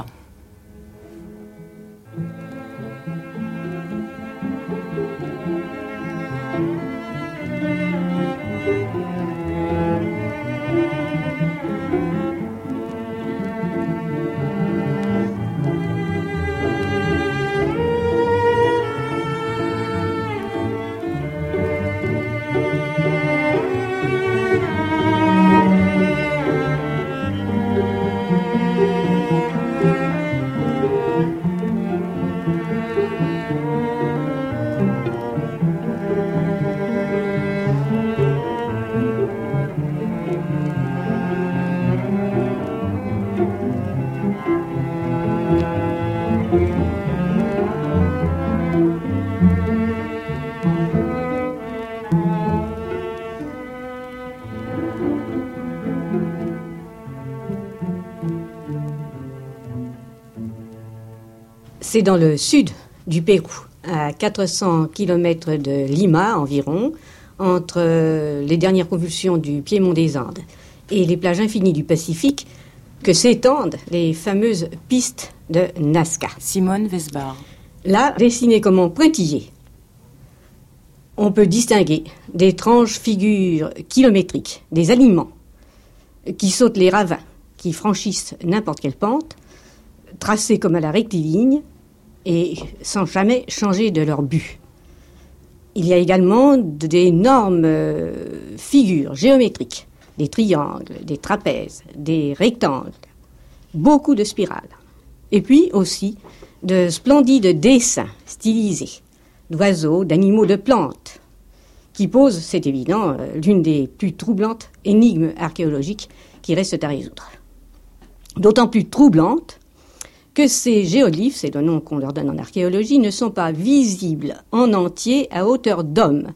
C'est dans le sud du Pérou, à quatre cents kilomètres de Lima environ, entre les dernières convulsions du Piémont des Andes et les plages infinies du Pacifique, que s'étendent les fameuses pistes de Nazca. Simone Vesbar. Là, dessinées comme en pointillé, on peut distinguer d'étranges figures kilométriques, des aliments qui sautent les ravins, qui franchissent n'importe quelle pente, tracés comme à la rectiligne et sans jamais changer de leur but. Il y a également d'énormes figures géométriques, des triangles, des trapèzes, des rectangles, beaucoup de spirales. Et puis aussi de splendides dessins stylisés d'oiseaux, d'animaux, de plantes, qui posent, c'est évident, l'une des plus troublantes énigmes archéologiques qui restent à résoudre. D'autant plus troublantes que ces géoglyphes, c'est le nom qu'on leur donne en archéologie, ne sont pas visibles en entier à hauteur d'homme.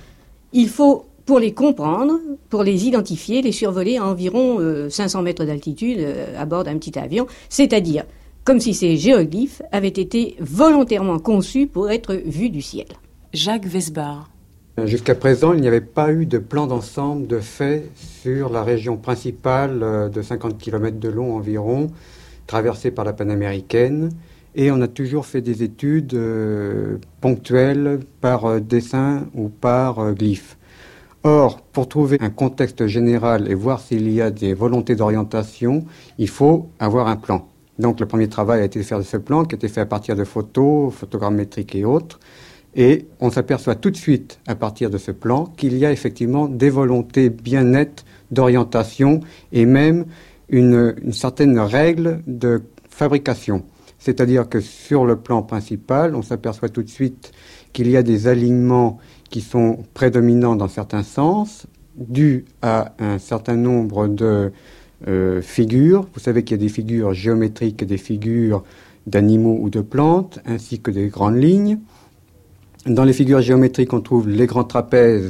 Il faut, pour les comprendre, pour les identifier, les survoler à environ euh, cinq cents mètres d'altitude euh, à bord d'un petit avion, c'est-à-dire comme si ces géoglyphes avaient été volontairement conçus pour être vus du ciel. Jacques Vesbar. Jusqu'à présent, il n'y avait pas eu de plan d'ensemble de fait sur la région principale de cinquante kilomètres de long environ, traversée par la Panaméricaine, et on a toujours fait des études euh, ponctuelles par euh, dessin ou par euh, glyphe. Or, pour trouver un contexte général et voir s'il y a des volontés d'orientation, il faut avoir un plan. Donc le premier travail a été de faire ce plan, qui a été fait à partir de photos, photogrammétriques et autres. Et on s'aperçoit tout de suite, à partir de ce plan, qu'il y a effectivement des volontés bien nettes d'orientation et même une, une certaine règle de fabrication. C'est-à-dire que sur le plan principal, on s'aperçoit tout de suite qu'il y a des alignements qui sont prédominants dans certains sens, dus à un certain nombre de euh, figures. Vous savez qu'il y a des figures géométriques et des figures d'animaux ou de plantes, ainsi que des grandes lignes. Dans les figures géométriques, on trouve les grands trapèzes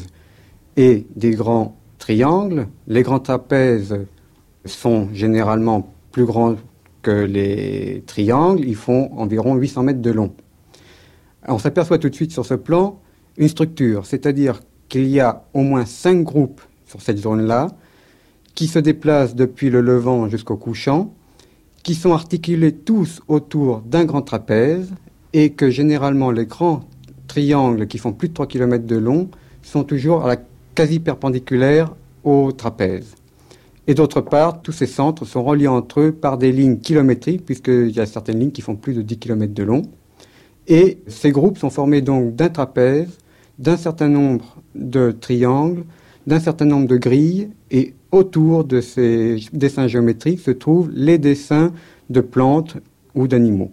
et des grands triangles. Les grands trapèzes sont généralement plus grands que les triangles. Ils font environ huit cents mètres de long. On s'aperçoit tout de suite sur ce plan une structure, c'est-à-dire qu'il y a au moins cinq groupes sur cette zone-là qui se déplacent depuis le levant jusqu'au couchant, qui sont articulés tous autour d'un grand trapèze et que généralement les grands triangles qui font plus de trois kilomètres de long sont toujours à la quasi-perpendiculaire au trapèze. Et d'autre part, tous ces centres sont reliés entre eux par des lignes kilométriques, puisqu'il y a certaines lignes qui font plus de dix kilomètres de long. Et ces groupes sont formés donc d'un trapèze, d'un certain nombre de triangles, d'un certain nombre de grilles, et autour de ces dessins géométriques se trouvent les dessins de plantes ou d'animaux.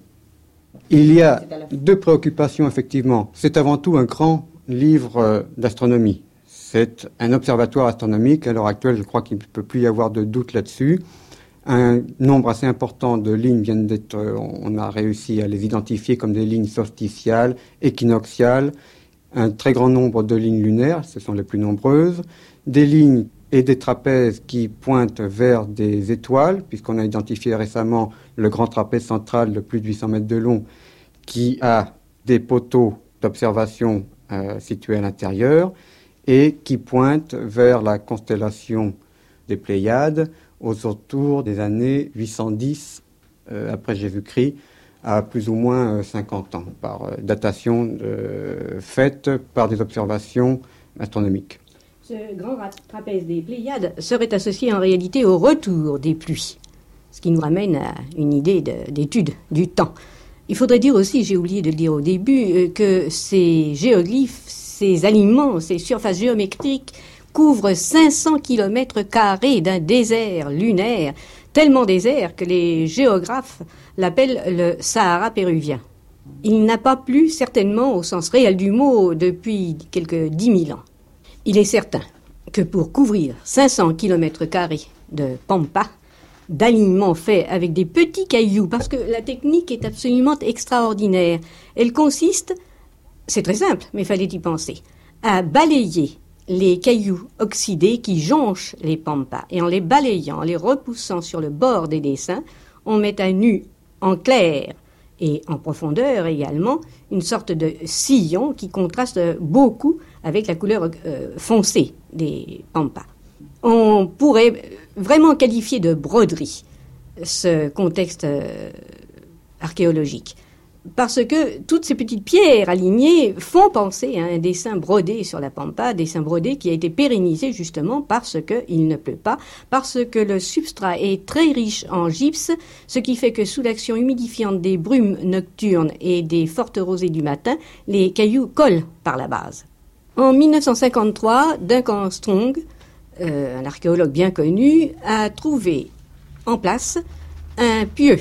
Il y a deux préoccupations, effectivement. C'est avant tout un grand livre d'astronomie. C'est un observatoire astronomique. À l'heure actuelle, je crois qu'il ne peut plus y avoir de doute là-dessus. Un nombre assez important de lignes viennent d'être... On a réussi à les identifier comme des lignes solsticiales, équinoxiales. Un très grand nombre de lignes lunaires, ce sont les plus nombreuses. Des lignes et des trapèzes qui pointent vers des étoiles, puisqu'on a identifié récemment le grand trapèze central de plus de huit cents mètres de long, qui a des poteaux d'observation euh, situés à l'intérieur et qui pointe vers la constellation des Pléiades aux alentours des années huit cent dix euh, après Jésus-Christ, à plus ou moins euh, cinquante ans, par euh, datation euh, faite par des observations astronomiques. Ce grand trapèze des Pléiades serait associé en réalité au retour des pluies, ce qui nous ramène à une idée de, d'étude du temps. Il faudrait dire aussi, j'ai oublié de le dire au début, que ces géoglyphes, ces aliments, ces surfaces géométriques couvrent cinq cents kilomètres carrés d'un désert lunaire, tellement désert que les géographes l'appellent le Sahara péruvien. Il n'a pas plu certainement au sens réel du mot depuis quelques dix mille ans. Il est certain que pour couvrir cinq cents kilomètres carrés de pampa, d'alignements faits avec des petits cailloux, parce que la technique est absolument extraordinaire. Elle consiste, c'est très simple, mais il fallait y penser, à balayer les cailloux oxydés qui jonchent les pampas. Et en les balayant, en les repoussant sur le bord des dessins, on met à nu, en clair Et en profondeur également, une sorte de sillon qui contraste beaucoup avec la couleur euh, foncée des pampas. On pourrait vraiment qualifier de broderie ce contexte euh, archéologique. Parce que toutes ces petites pierres alignées font penser à un dessin brodé sur la pampa, dessin brodé qui a été pérennisé justement parce qu'il ne pleut pas, parce que le substrat est très riche en gypse, ce qui fait que sous l'action humidifiante des brumes nocturnes et des fortes rosées du matin, les cailloux collent par la base. En mille neuf cent cinquante-trois, Duncan Strong, euh, un archéologue bien connu, a trouvé en place un pieu.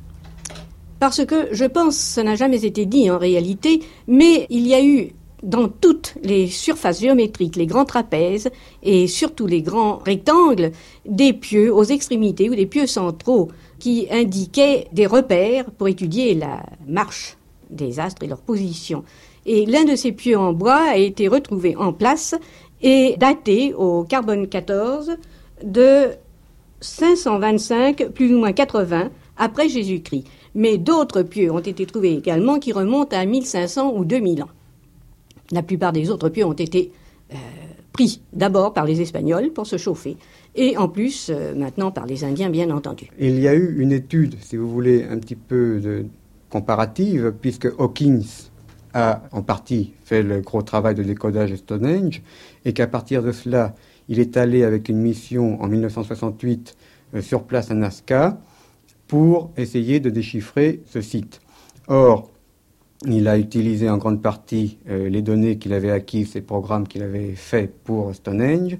Parce que je pense, ça n'a jamais été dit en réalité, mais il y a eu dans toutes les surfaces géométriques, les grands trapèzes et surtout les grands rectangles, des pieux aux extrémités ou des pieux centraux qui indiquaient des repères pour étudier la marche des astres et leur position. Et l'un de ces pieux en bois a été retrouvé en place et daté au carbone quatorze de cinq cent vingt-cinq, plus ou moins quatre-vingts, après Jésus-Christ. Mais d'autres pieux ont été trouvés également qui remontent à mille cinq cents ou deux mille ans. La plupart des autres pieux ont été euh, pris d'abord par les Espagnols pour se chauffer et en plus euh, maintenant par les Indiens bien entendu. Il y a eu une étude, si vous voulez, un petit peu de comparative, puisque Hawkins a en partie fait le gros travail de décodage de Stonehenge et qu'à partir de cela, il est allé avec une mission en mille neuf cent soixante-huit euh, sur place à Nazca pour essayer de déchiffrer ce site. Or, il a utilisé en grande partie euh, les données qu'il avait acquises, ces programmes qu'il avait faits pour Stonehenge,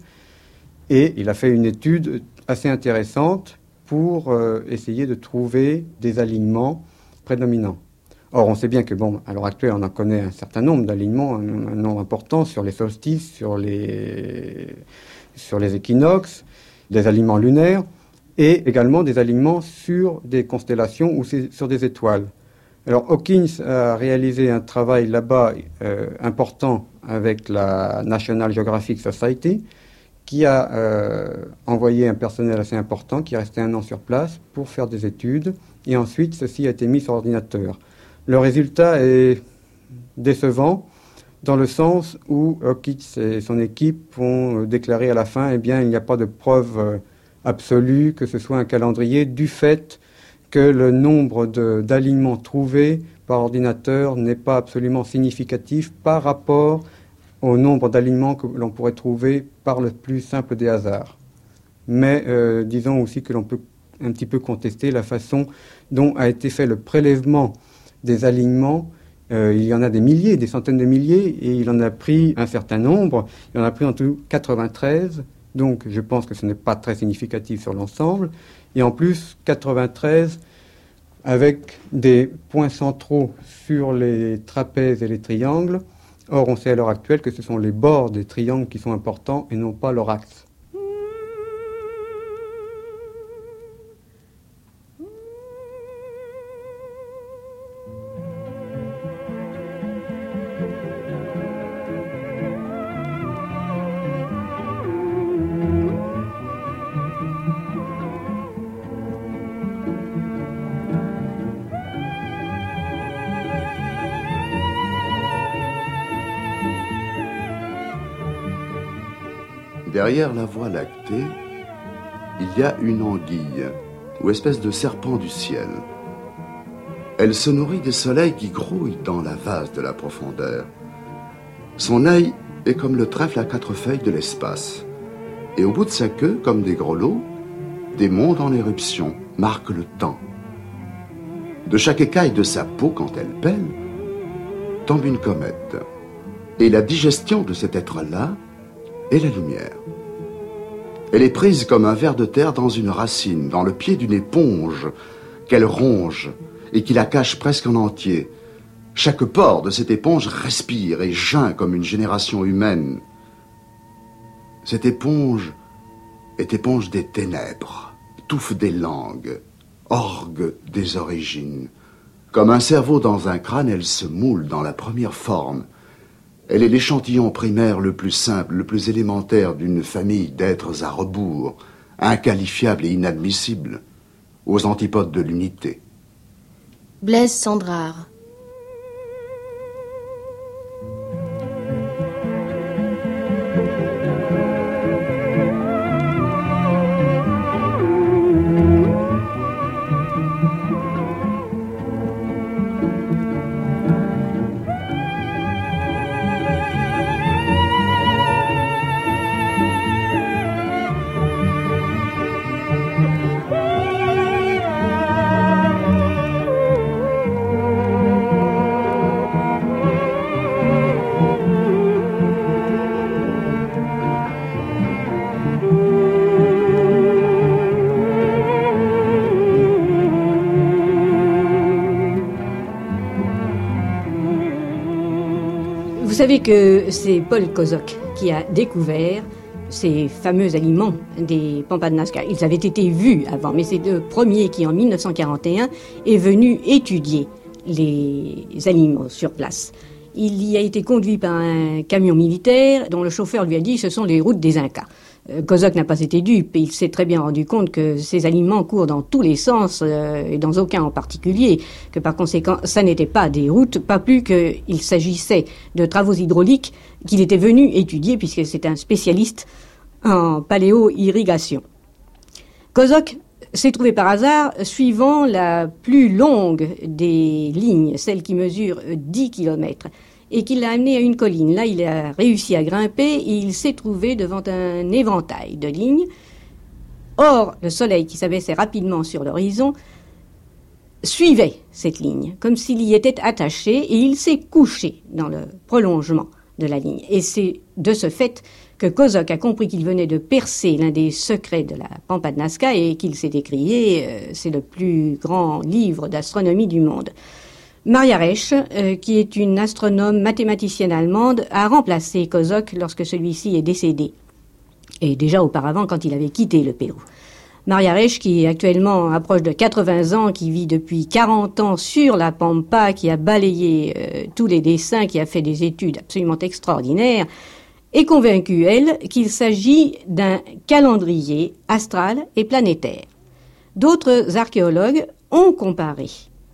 et il a fait une étude assez intéressante pour euh, essayer de trouver des alignements prédominants. Or, on sait bien que, bon, à l'heure actuelle, on en connaît un certain nombre d'alignements, un, un nombre important sur les solstices, sur les, sur les équinoxes, des alignements lunaires, et également des alignements sur des constellations ou sur des étoiles. Alors Hawkins a réalisé un travail là-bas euh, important avec la National Geographic Society, qui a euh, envoyé un personnel assez important, qui est resté un an sur place pour faire des études, et ensuite ceci a été mis sur ordinateur. Le résultat est décevant, dans le sens où Hawkins et son équipe ont déclaré à la fin, eh bien, il n'y a pas de preuve euh, absolue que ce soit un calendrier, du fait que le nombre de, d'alignements trouvés par ordinateur n'est pas absolument significatif par rapport au nombre d'alignements que l'on pourrait trouver par le plus simple des hasards. Mais euh, disons aussi que l'on peut un petit peu contester la façon dont a été fait le prélèvement des alignements. Euh, il y en a des milliers, des centaines de milliers, et il en a pris un certain nombre. Il en a pris en tout quatre-vingt-treize. Donc, je pense que ce n'est pas très significatif sur l'ensemble. Et en plus, quatre-vingt-treize avec des points centraux sur les trapèzes et les triangles. Or, on sait à l'heure actuelle que ce sont les bords des triangles qui sont importants et non pas leur axe. Derrière la Voie lactée, il y a une anguille, ou espèce de serpent du ciel. Elle se nourrit des soleils qui grouillent dans la vase de la profondeur. Son œil est comme le trèfle à quatre feuilles de l'espace. Et au bout de sa queue, comme des grelots, des mondes en éruption marquent le temps. De chaque écaille de sa peau, quand elle pèle, tombe une comète. Et la digestion de cet être-là est la lumière. Elle est prise comme un ver de terre dans une racine, dans le pied d'une éponge qu'elle ronge et qui la cache presque en entier. Chaque pore de cette éponge respire et geint comme une génération humaine. Cette éponge est éponge des ténèbres, touffe des langues, orgue des origines. Comme un cerveau dans un crâne, elle se moule dans la première forme. Elle est l'échantillon primaire le plus simple, le plus élémentaire d'une famille d'êtres à rebours, inqualifiables et inadmissibles, aux antipodes de l'unité. Blaise Sandrard. Vous savez que c'est Paul Kozok qui a découvert ces fameux aliments des pampas de Nazca. Ils avaient été vus avant, mais c'est le premier qui, en mille neuf cent quarante et un, est venu étudier les aliments sur place. Il y a été conduit par un camion militaire dont le chauffeur lui a dit « ce sont les routes des Incas ». Kozok n'a pas été dupe et il s'est très bien rendu compte que ces aliments courent dans tous les sens euh, et dans aucun en particulier, que par conséquent ça n'était pas des routes, pas plus qu'il s'agissait de travaux hydrauliques qu'il était venu étudier puisque c'est un spécialiste en paléo-irrigation. Kozok s'est trouvé par hasard suivant la plus longue des lignes, celle qui mesure dix kilomètres. Et qu'il l'a amené à une colline. Là, il a réussi à grimper et il s'est trouvé devant un éventail de lignes. Or, le soleil qui s'abaissait rapidement sur l'horizon suivait cette ligne, comme s'il y était attaché, et il s'est couché dans le prolongement de la ligne. Et c'est de ce fait que Kozok a compris qu'il venait de percer l'un des secrets de la Pampa de Nazca et qu'il s'est écrié, euh, c'est le plus grand livre d'astronomie du monde. Maria Resch, euh, qui est une astronome mathématicienne allemande, a remplacé Kozok lorsque celui-ci est décédé. Et déjà auparavant, quand il avait quitté le Pérou. Maria Resch, qui actuellement approche de quatre-vingts ans, qui vit depuis quarante ans sur la Pampa, qui a balayé euh, tous les dessins, qui a fait des études absolument extraordinaires, est convaincue, elle, qu'il s'agit d'un calendrier astral et planétaire. D'autres archéologues ont comparé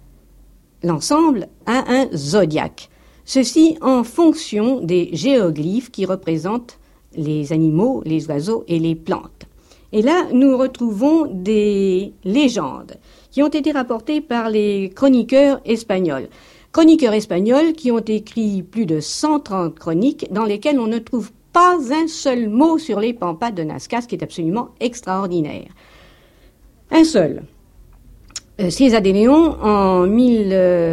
l'ensemble à un zodiaque. Ceci en fonction des géoglyphes qui représentent les animaux, les oiseaux et les plantes. Et là, nous retrouvons des légendes qui ont été rapportées par les chroniqueurs espagnols. Chroniqueurs espagnols qui ont écrit plus de cent trente chroniques dans lesquelles on ne trouve pas un seul mot sur les pampas de Nazca, ce qui est absolument extraordinaire. Un seul. Cieza de León, en mille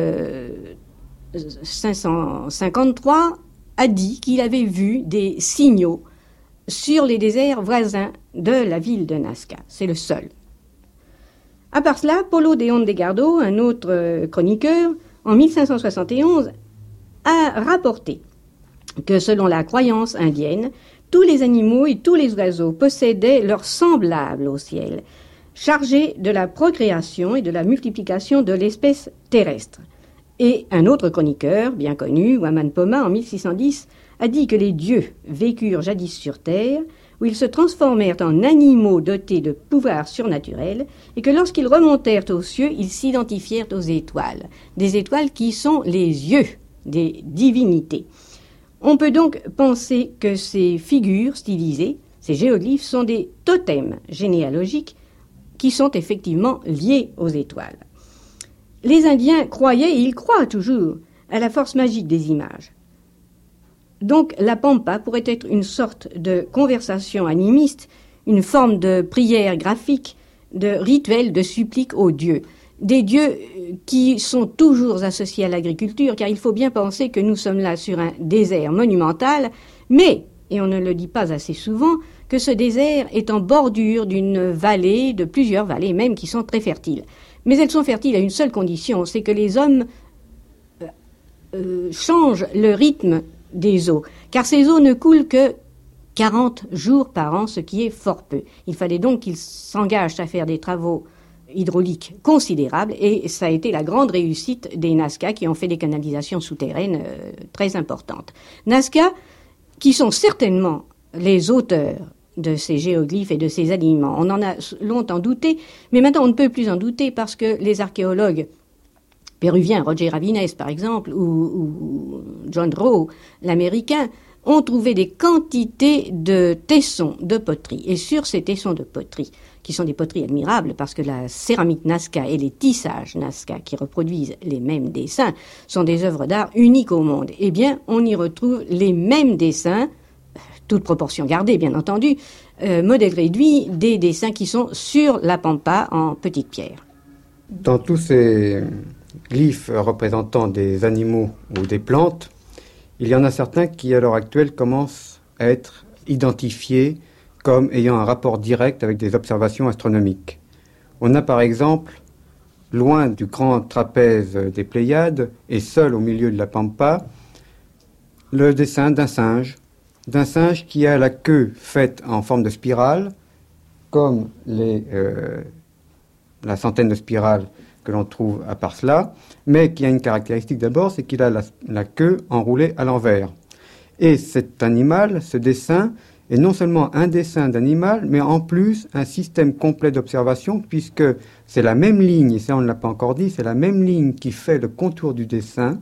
cinq cent cinquante-trois, a dit qu'il avait vu des signaux sur les déserts voisins de la ville de Nazca. C'est le seul. À part cela, Paulo de Ondegardo, un autre chroniqueur, en mille cinq cent soixante et onze, a rapporté que selon la croyance indienne, tous les animaux et tous les oiseaux possédaient leurs semblables au ciel, chargés de la procréation et de la multiplication de l'espèce terrestre. Et un autre chroniqueur, bien connu, Waman Poma, en mille six cent dix, a dit que les dieux vécurent jadis sur terre, où ils se transformèrent en animaux dotés de pouvoirs surnaturels, et que lorsqu'ils remontèrent aux cieux, ils s'identifièrent aux étoiles, des étoiles qui sont les yeux des divinités. On peut donc penser que ces figures stylisées, ces géoglyphes, sont des totems généalogiques qui sont effectivement liés aux étoiles. Les Indiens croyaient, et ils croient toujours, à la force magique des images. Donc la Pampa pourrait être une sorte de conversation animiste, une forme de prière graphique, de rituel de supplique aux dieux. Des dieux qui sont toujours associés à l'agriculture, car il faut bien penser que nous sommes là sur un désert monumental, mais, et on ne le dit pas assez souvent, que ce désert est en bordure d'une vallée, de plusieurs vallées même, qui sont très fertiles. Mais elles sont fertiles à une seule condition, c'est que les hommes euh, euh, changent le rythme des eaux, car ces eaux ne coulent que quarante jours par an, ce qui est fort peu. Il fallait donc qu'ils s'engagent à faire des travaux hydrauliques considérables, et ça a été la grande réussite des Nazca, qui ont fait des canalisations souterraines euh, très importantes. Nazca, qui sont certainement les auteurs de ces géoglyphes et de ces aliments. On en a longtemps douté, mais maintenant on ne peut plus en douter parce que les archéologues péruvien Roger Ravines, par exemple, ou, ou John Rowe, l'américain, ont trouvé des quantités de tessons de poterie. Et sur ces tessons de poterie, qui sont des poteries admirables parce que la céramique Nazca et les tissages Nazca qui reproduisent les mêmes dessins sont des œuvres d'art uniques au monde, eh bien, on y retrouve les mêmes dessins, toute proportion gardée, bien entendu, euh, modèle réduit des dessins qui sont sur la pampa en petites pierres. Dans tous ces glyphes représentant des animaux ou des plantes, il y en a certains qui, à l'heure actuelle, commencent à être identifiés comme ayant un rapport direct avec des observations astronomiques. On a par exemple, loin du grand trapèze des Pléiades, et seul au milieu de la pampa, le dessin d'un singe, d'un singe qui a la queue faite en forme de spirale, comme les, euh, la centaine de spirales que l'on trouve à part cela, mais qui a une caractéristique d'abord, c'est qu'il a la, la queue enroulée à l'envers. Et cet animal, ce dessin, est non seulement un dessin d'animal, mais en plus un système complet d'observation, puisque c'est la même ligne, et ça on ne l'a pas encore dit, c'est la même ligne qui fait le contour du dessin,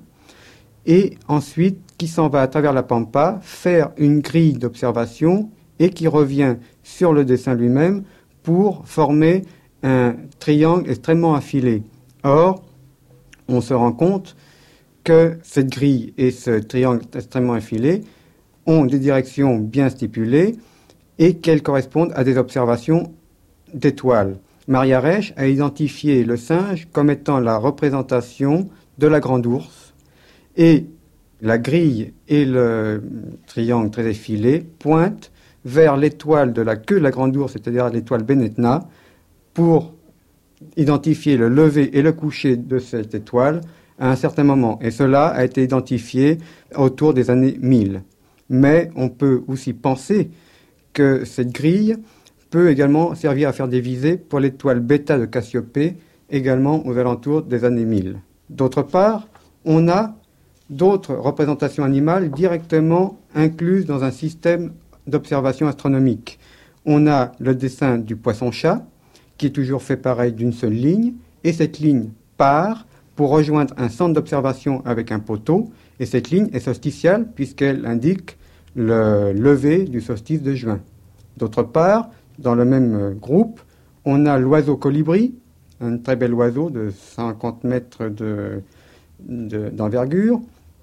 et ensuite qui s'en va à travers la pampa faire une grille d'observation, et qui revient sur le dessin lui-même pour former un triangle extrêmement affilé. Or, on se rend compte que cette grille et ce triangle extrêmement affilé ont des directions bien stipulées et qu'elles correspondent à des observations d'étoiles. Maria Resch a identifié le singe comme étant la représentation de la grande ours, et la grille et le triangle très effilé pointent vers l'étoile de la queue de la grande ours, c'est-à-dire l'étoile Benetna, pour identifier le lever et le coucher de cette étoile à un certain moment. Et cela a été identifié autour des années mille. Mais on peut aussi penser que cette grille peut également servir à faire des visées pour l'étoile Bêta de Cassiopée, également aux alentours des années mille. D'autre part, on a d'autres représentations animales directement incluses dans un système d'observation astronomique. On a le dessin du poisson-chat, qui est toujours fait pareil d'une seule ligne, et cette ligne part pour rejoindre un centre d'observation avec un poteau, et cette ligne est solsticiale puisqu'elle indique le lever du solstice de juin. D'autre part, dans le même groupe, on a l'oiseau colibri, un très bel oiseau de cinquante mètres de, de, d'envergure,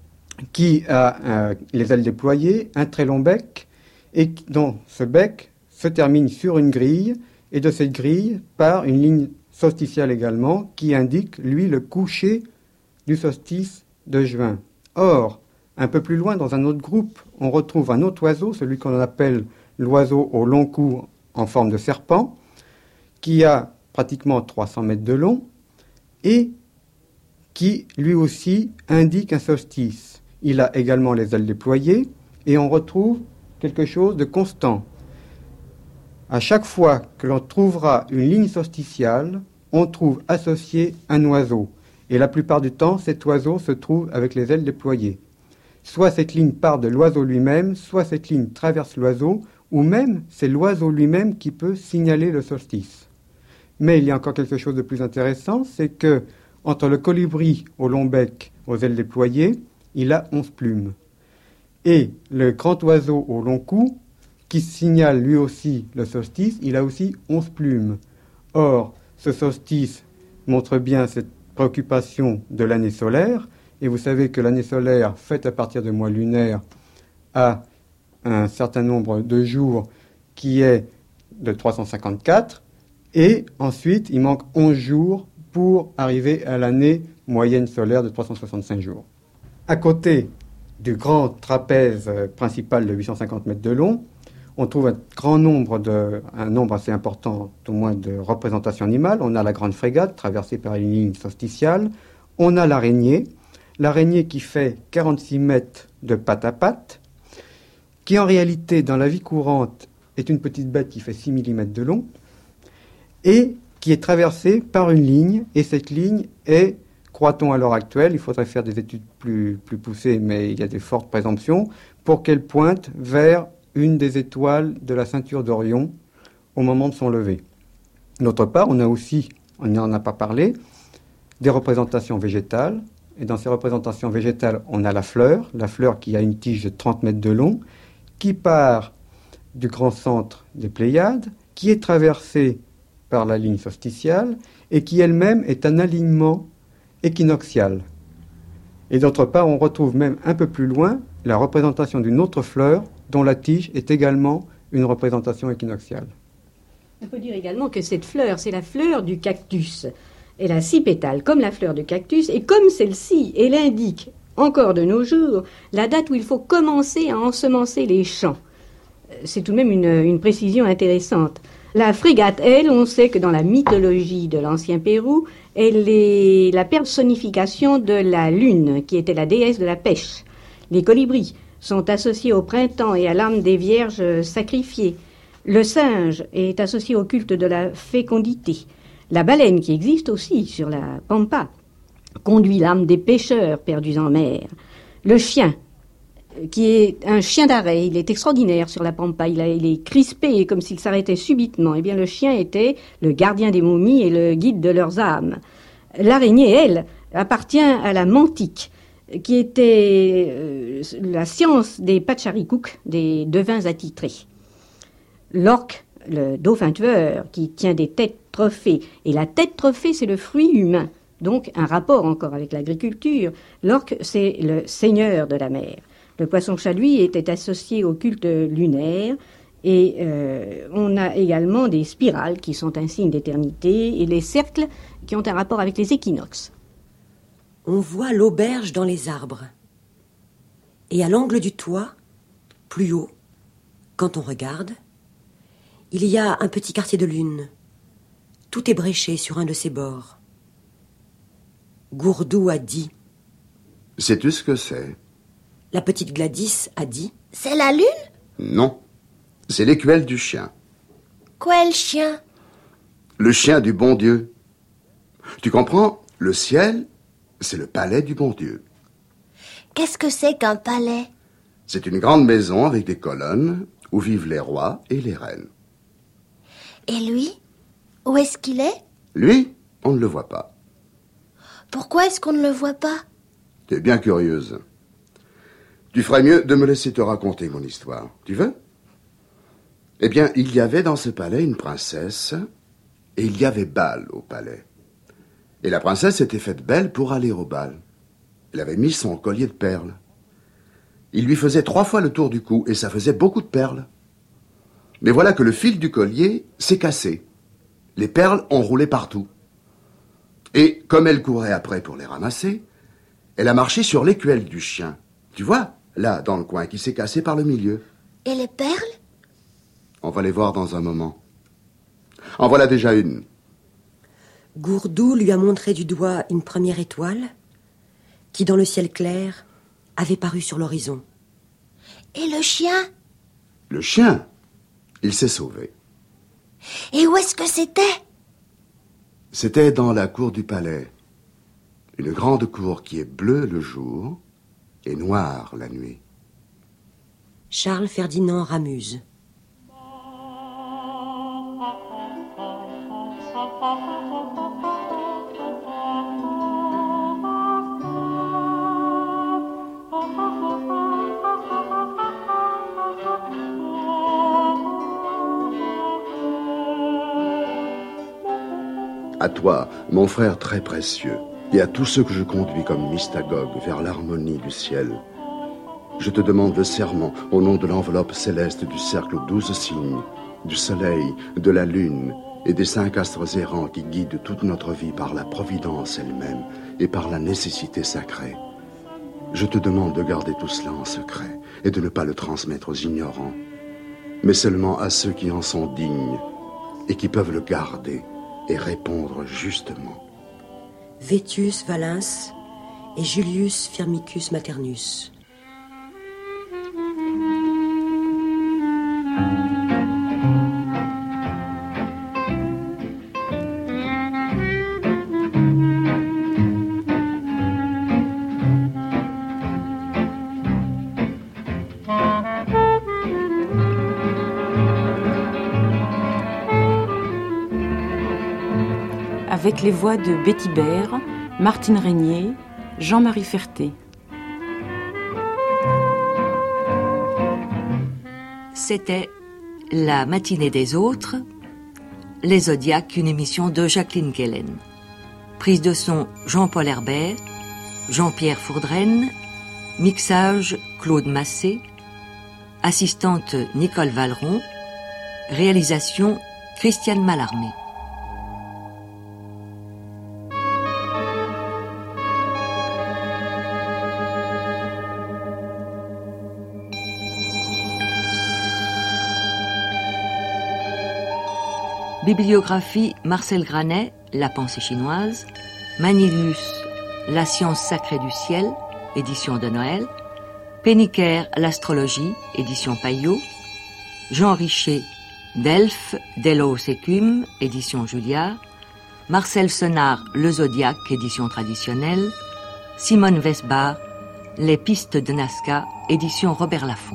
qui a euh, les ailes déployées, un très long bec, et dont ce bec se termine sur une grille, et de cette grille part une ligne solsticiale également, qui indique, lui, le coucher du solstice de juin. Or, un peu plus loin, dans un autre groupe, on retrouve un autre oiseau, celui qu'on appelle l'oiseau au long cou en forme de serpent, qui a pratiquement trois cents mètres de long, et qui, lui aussi, indique un solstice. Il a également les ailes déployées, et on retrouve quelque chose de constant. À chaque fois que l'on trouvera une ligne solsticiale, on trouve associé un oiseau. Et la plupart du temps, cet oiseau se trouve avec les ailes déployées. Soit cette ligne part de l'oiseau lui-même, soit cette ligne traverse l'oiseau, ou même c'est l'oiseau lui-même qui peut signaler le solstice. Mais il y a encore quelque chose de plus intéressant, c'est que entre le colibri au long bec, aux ailes déployées, il a onze plumes. Et le grand oiseau au long cou, qui signale lui aussi le solstice, il a aussi onze plumes. Or, ce solstice montre bien cette préoccupation de l'année solaire, et vous savez que l'année solaire, faite à partir de mois lunaires, a un certain nombre de jours qui est de trois cent cinquante-quatre, et ensuite il manque onze jours pour arriver à l'année moyenne solaire de trois cent soixante-cinq jours. À côté du grand trapèze principal de huit cent cinquante mètres de long, on trouve un grand nombre, de, un nombre assez important, au moins, de représentations animales. On a la grande frégate, traversée par une ligne solsticiale. On a l'araignée, l'araignée qui fait quarante-six mètres de patte à patte, qui en réalité, dans la vie courante, est une petite bête qui fait six millimètres de long, et qui est traversée par une ligne, et cette ligne est, croit-on à l'heure actuelle, il faudrait faire des études plus, plus poussées, mais il y a des fortes présomptions, pour qu'elle pointe vers une des étoiles de la ceinture d'Orion au moment de son lever. D'autre part, on a aussi, on n'en a pas parlé, des représentations végétales. Et dans ces représentations végétales, on a la fleur, la fleur qui a une tige de trente mètres de long, qui part du grand centre des Pléiades, qui est traversée par la ligne solsticiale et qui elle-même est un alignement équinoxial. Et d'autre part, on retrouve même un peu plus loin la représentation d'une autre fleur dont la tige est également une représentation équinoxiale. On peut dire également que cette fleur, c'est la fleur du cactus. Elle a six pétales, comme la fleur du cactus, et comme celle-ci, elle indique, encore de nos jours, la date où il faut commencer à ensemencer les champs. C'est tout de même une, une précision intéressante. La frégate, elle, on sait que dans la mythologie de l'ancien Pérou, elle est la personnification de la lune, qui était la déesse de la pêche. Les colibris sont associés au printemps et à l'âme des vierges sacrifiées. Le singe est associé au culte de la fécondité. La baleine, qui existe aussi sur la pampa, conduit l'âme des pêcheurs perdus en mer. Le chien, qui est un chien d'arrêt, il est extraordinaire sur la pampa, il, a, il est crispé comme s'il s'arrêtait subitement. Eh bien, le chien était le gardien des momies et le guide de leurs âmes. L'araignée, elle, appartient à la mantique, qui était euh, la science des pacharicouk, des devins attitrés. L'orque, le dauphin tueur, qui tient des têtes trophées. Et la tête trophée, c'est le fruit humain. Donc, un rapport encore avec l'agriculture. L'orque, c'est le seigneur de la mer. Le poisson-chat, lui, était associé au culte lunaire. Et euh, on a également des spirales qui sont un signe d'éternité et les cercles qui ont un rapport avec les équinoxes. On voit l'auberge dans les arbres. Et à l'angle du toit, plus haut, quand on regarde, il y a un petit quartier de lune. Tout est bréché sur un de ses bords. Gourdou a dit. Sais-tu ce que c'est? La petite Gladys a dit. C'est la lune? Non, c'est l'écuelle du chien. Quel chien? Le chien du bon Dieu. Tu comprends? Le ciel, c'est le palais du bon Dieu. Qu'est-ce que c'est qu'un palais? C'est une grande maison avec des colonnes où vivent les rois et les reines. Et lui? Où est-ce qu'il est? Lui, on ne le voit pas. Pourquoi est-ce qu'on ne le voit pas? Tu es bien curieuse. Tu ferais mieux de me laisser te raconter mon histoire. Tu veux? Eh bien, il y avait dans ce palais une princesse, et il y avait bal au palais. Et la princesse était faite belle pour aller au bal. Elle avait mis son collier de perles. Il lui faisait trois fois le tour du cou, et ça faisait beaucoup de perles. Mais voilà que le fil du collier s'est cassé. Les perles ont roulé partout. Et comme elle courait après pour les ramasser, elle a marché sur l'écuelle du chien. Tu vois, là, dans le coin, qui s'est cassé par le milieu. Et les perles? On va les voir dans un moment. En voilà déjà une. Gourdou lui a montré du doigt une première étoile qui, dans le ciel clair, avait paru sur l'horizon. Et le chien? Le chien, il s'est sauvé. Et où est-ce que c'était? C'était dans la cour du palais. Une grande cour qui est bleue le jour et noire la nuit. Charles Ferdinand Ramuse. À toi, mon frère très précieux, et à tous ceux que je conduis comme mystagogue vers l'harmonie du ciel, je te demande le serment au nom de l'enveloppe céleste du cercle aux douze signes, du soleil, de la lune et des cinq astres errants qui guident toute notre vie par la providence elle-même et par la nécessité sacrée. Je te demande de garder tout cela en secret et de ne pas le transmettre aux ignorants, mais seulement à ceux qui en sont dignes et qui peuvent le garder et répondre justement. Vétius Valens et Julius Firmicus Maternus. Avec les voix de Betty Baird, Martine Régnier, Jean-Marie Ferté. C'était La matinée des autres, Les Zodiacs, une émission de Jacqueline Kellen. Prise de son Jean-Paul Herbert, Jean-Pierre Fourdrenne, mixage Claude Massé, assistante Nicole Valeron, réalisation Christiane Mallarmé. Bibliographie Marcel Granet, La pensée chinoise, Manilius, La science sacrée du ciel, édition de Noël, Pénicaire, l'astrologie, édition Payot, Jean Richer, Delphes, Delos Écume, édition Julliard, Marcel Senard, Le Zodiaque, édition traditionnelle, Simone Vesbar, Les pistes de Nazca, édition Robert Laffont.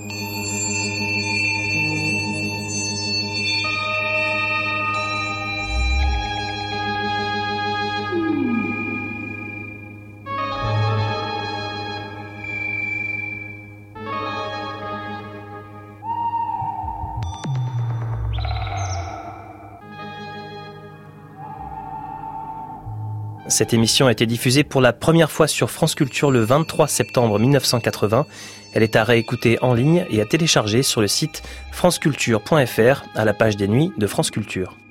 Cette émission a été diffusée pour la première fois sur France Culture le vingt-trois septembre mille neuf cent quatre-vingts. Elle est à réécouter en ligne et à télécharger sur le site franceculture point f r à la page des nuits de France Culture.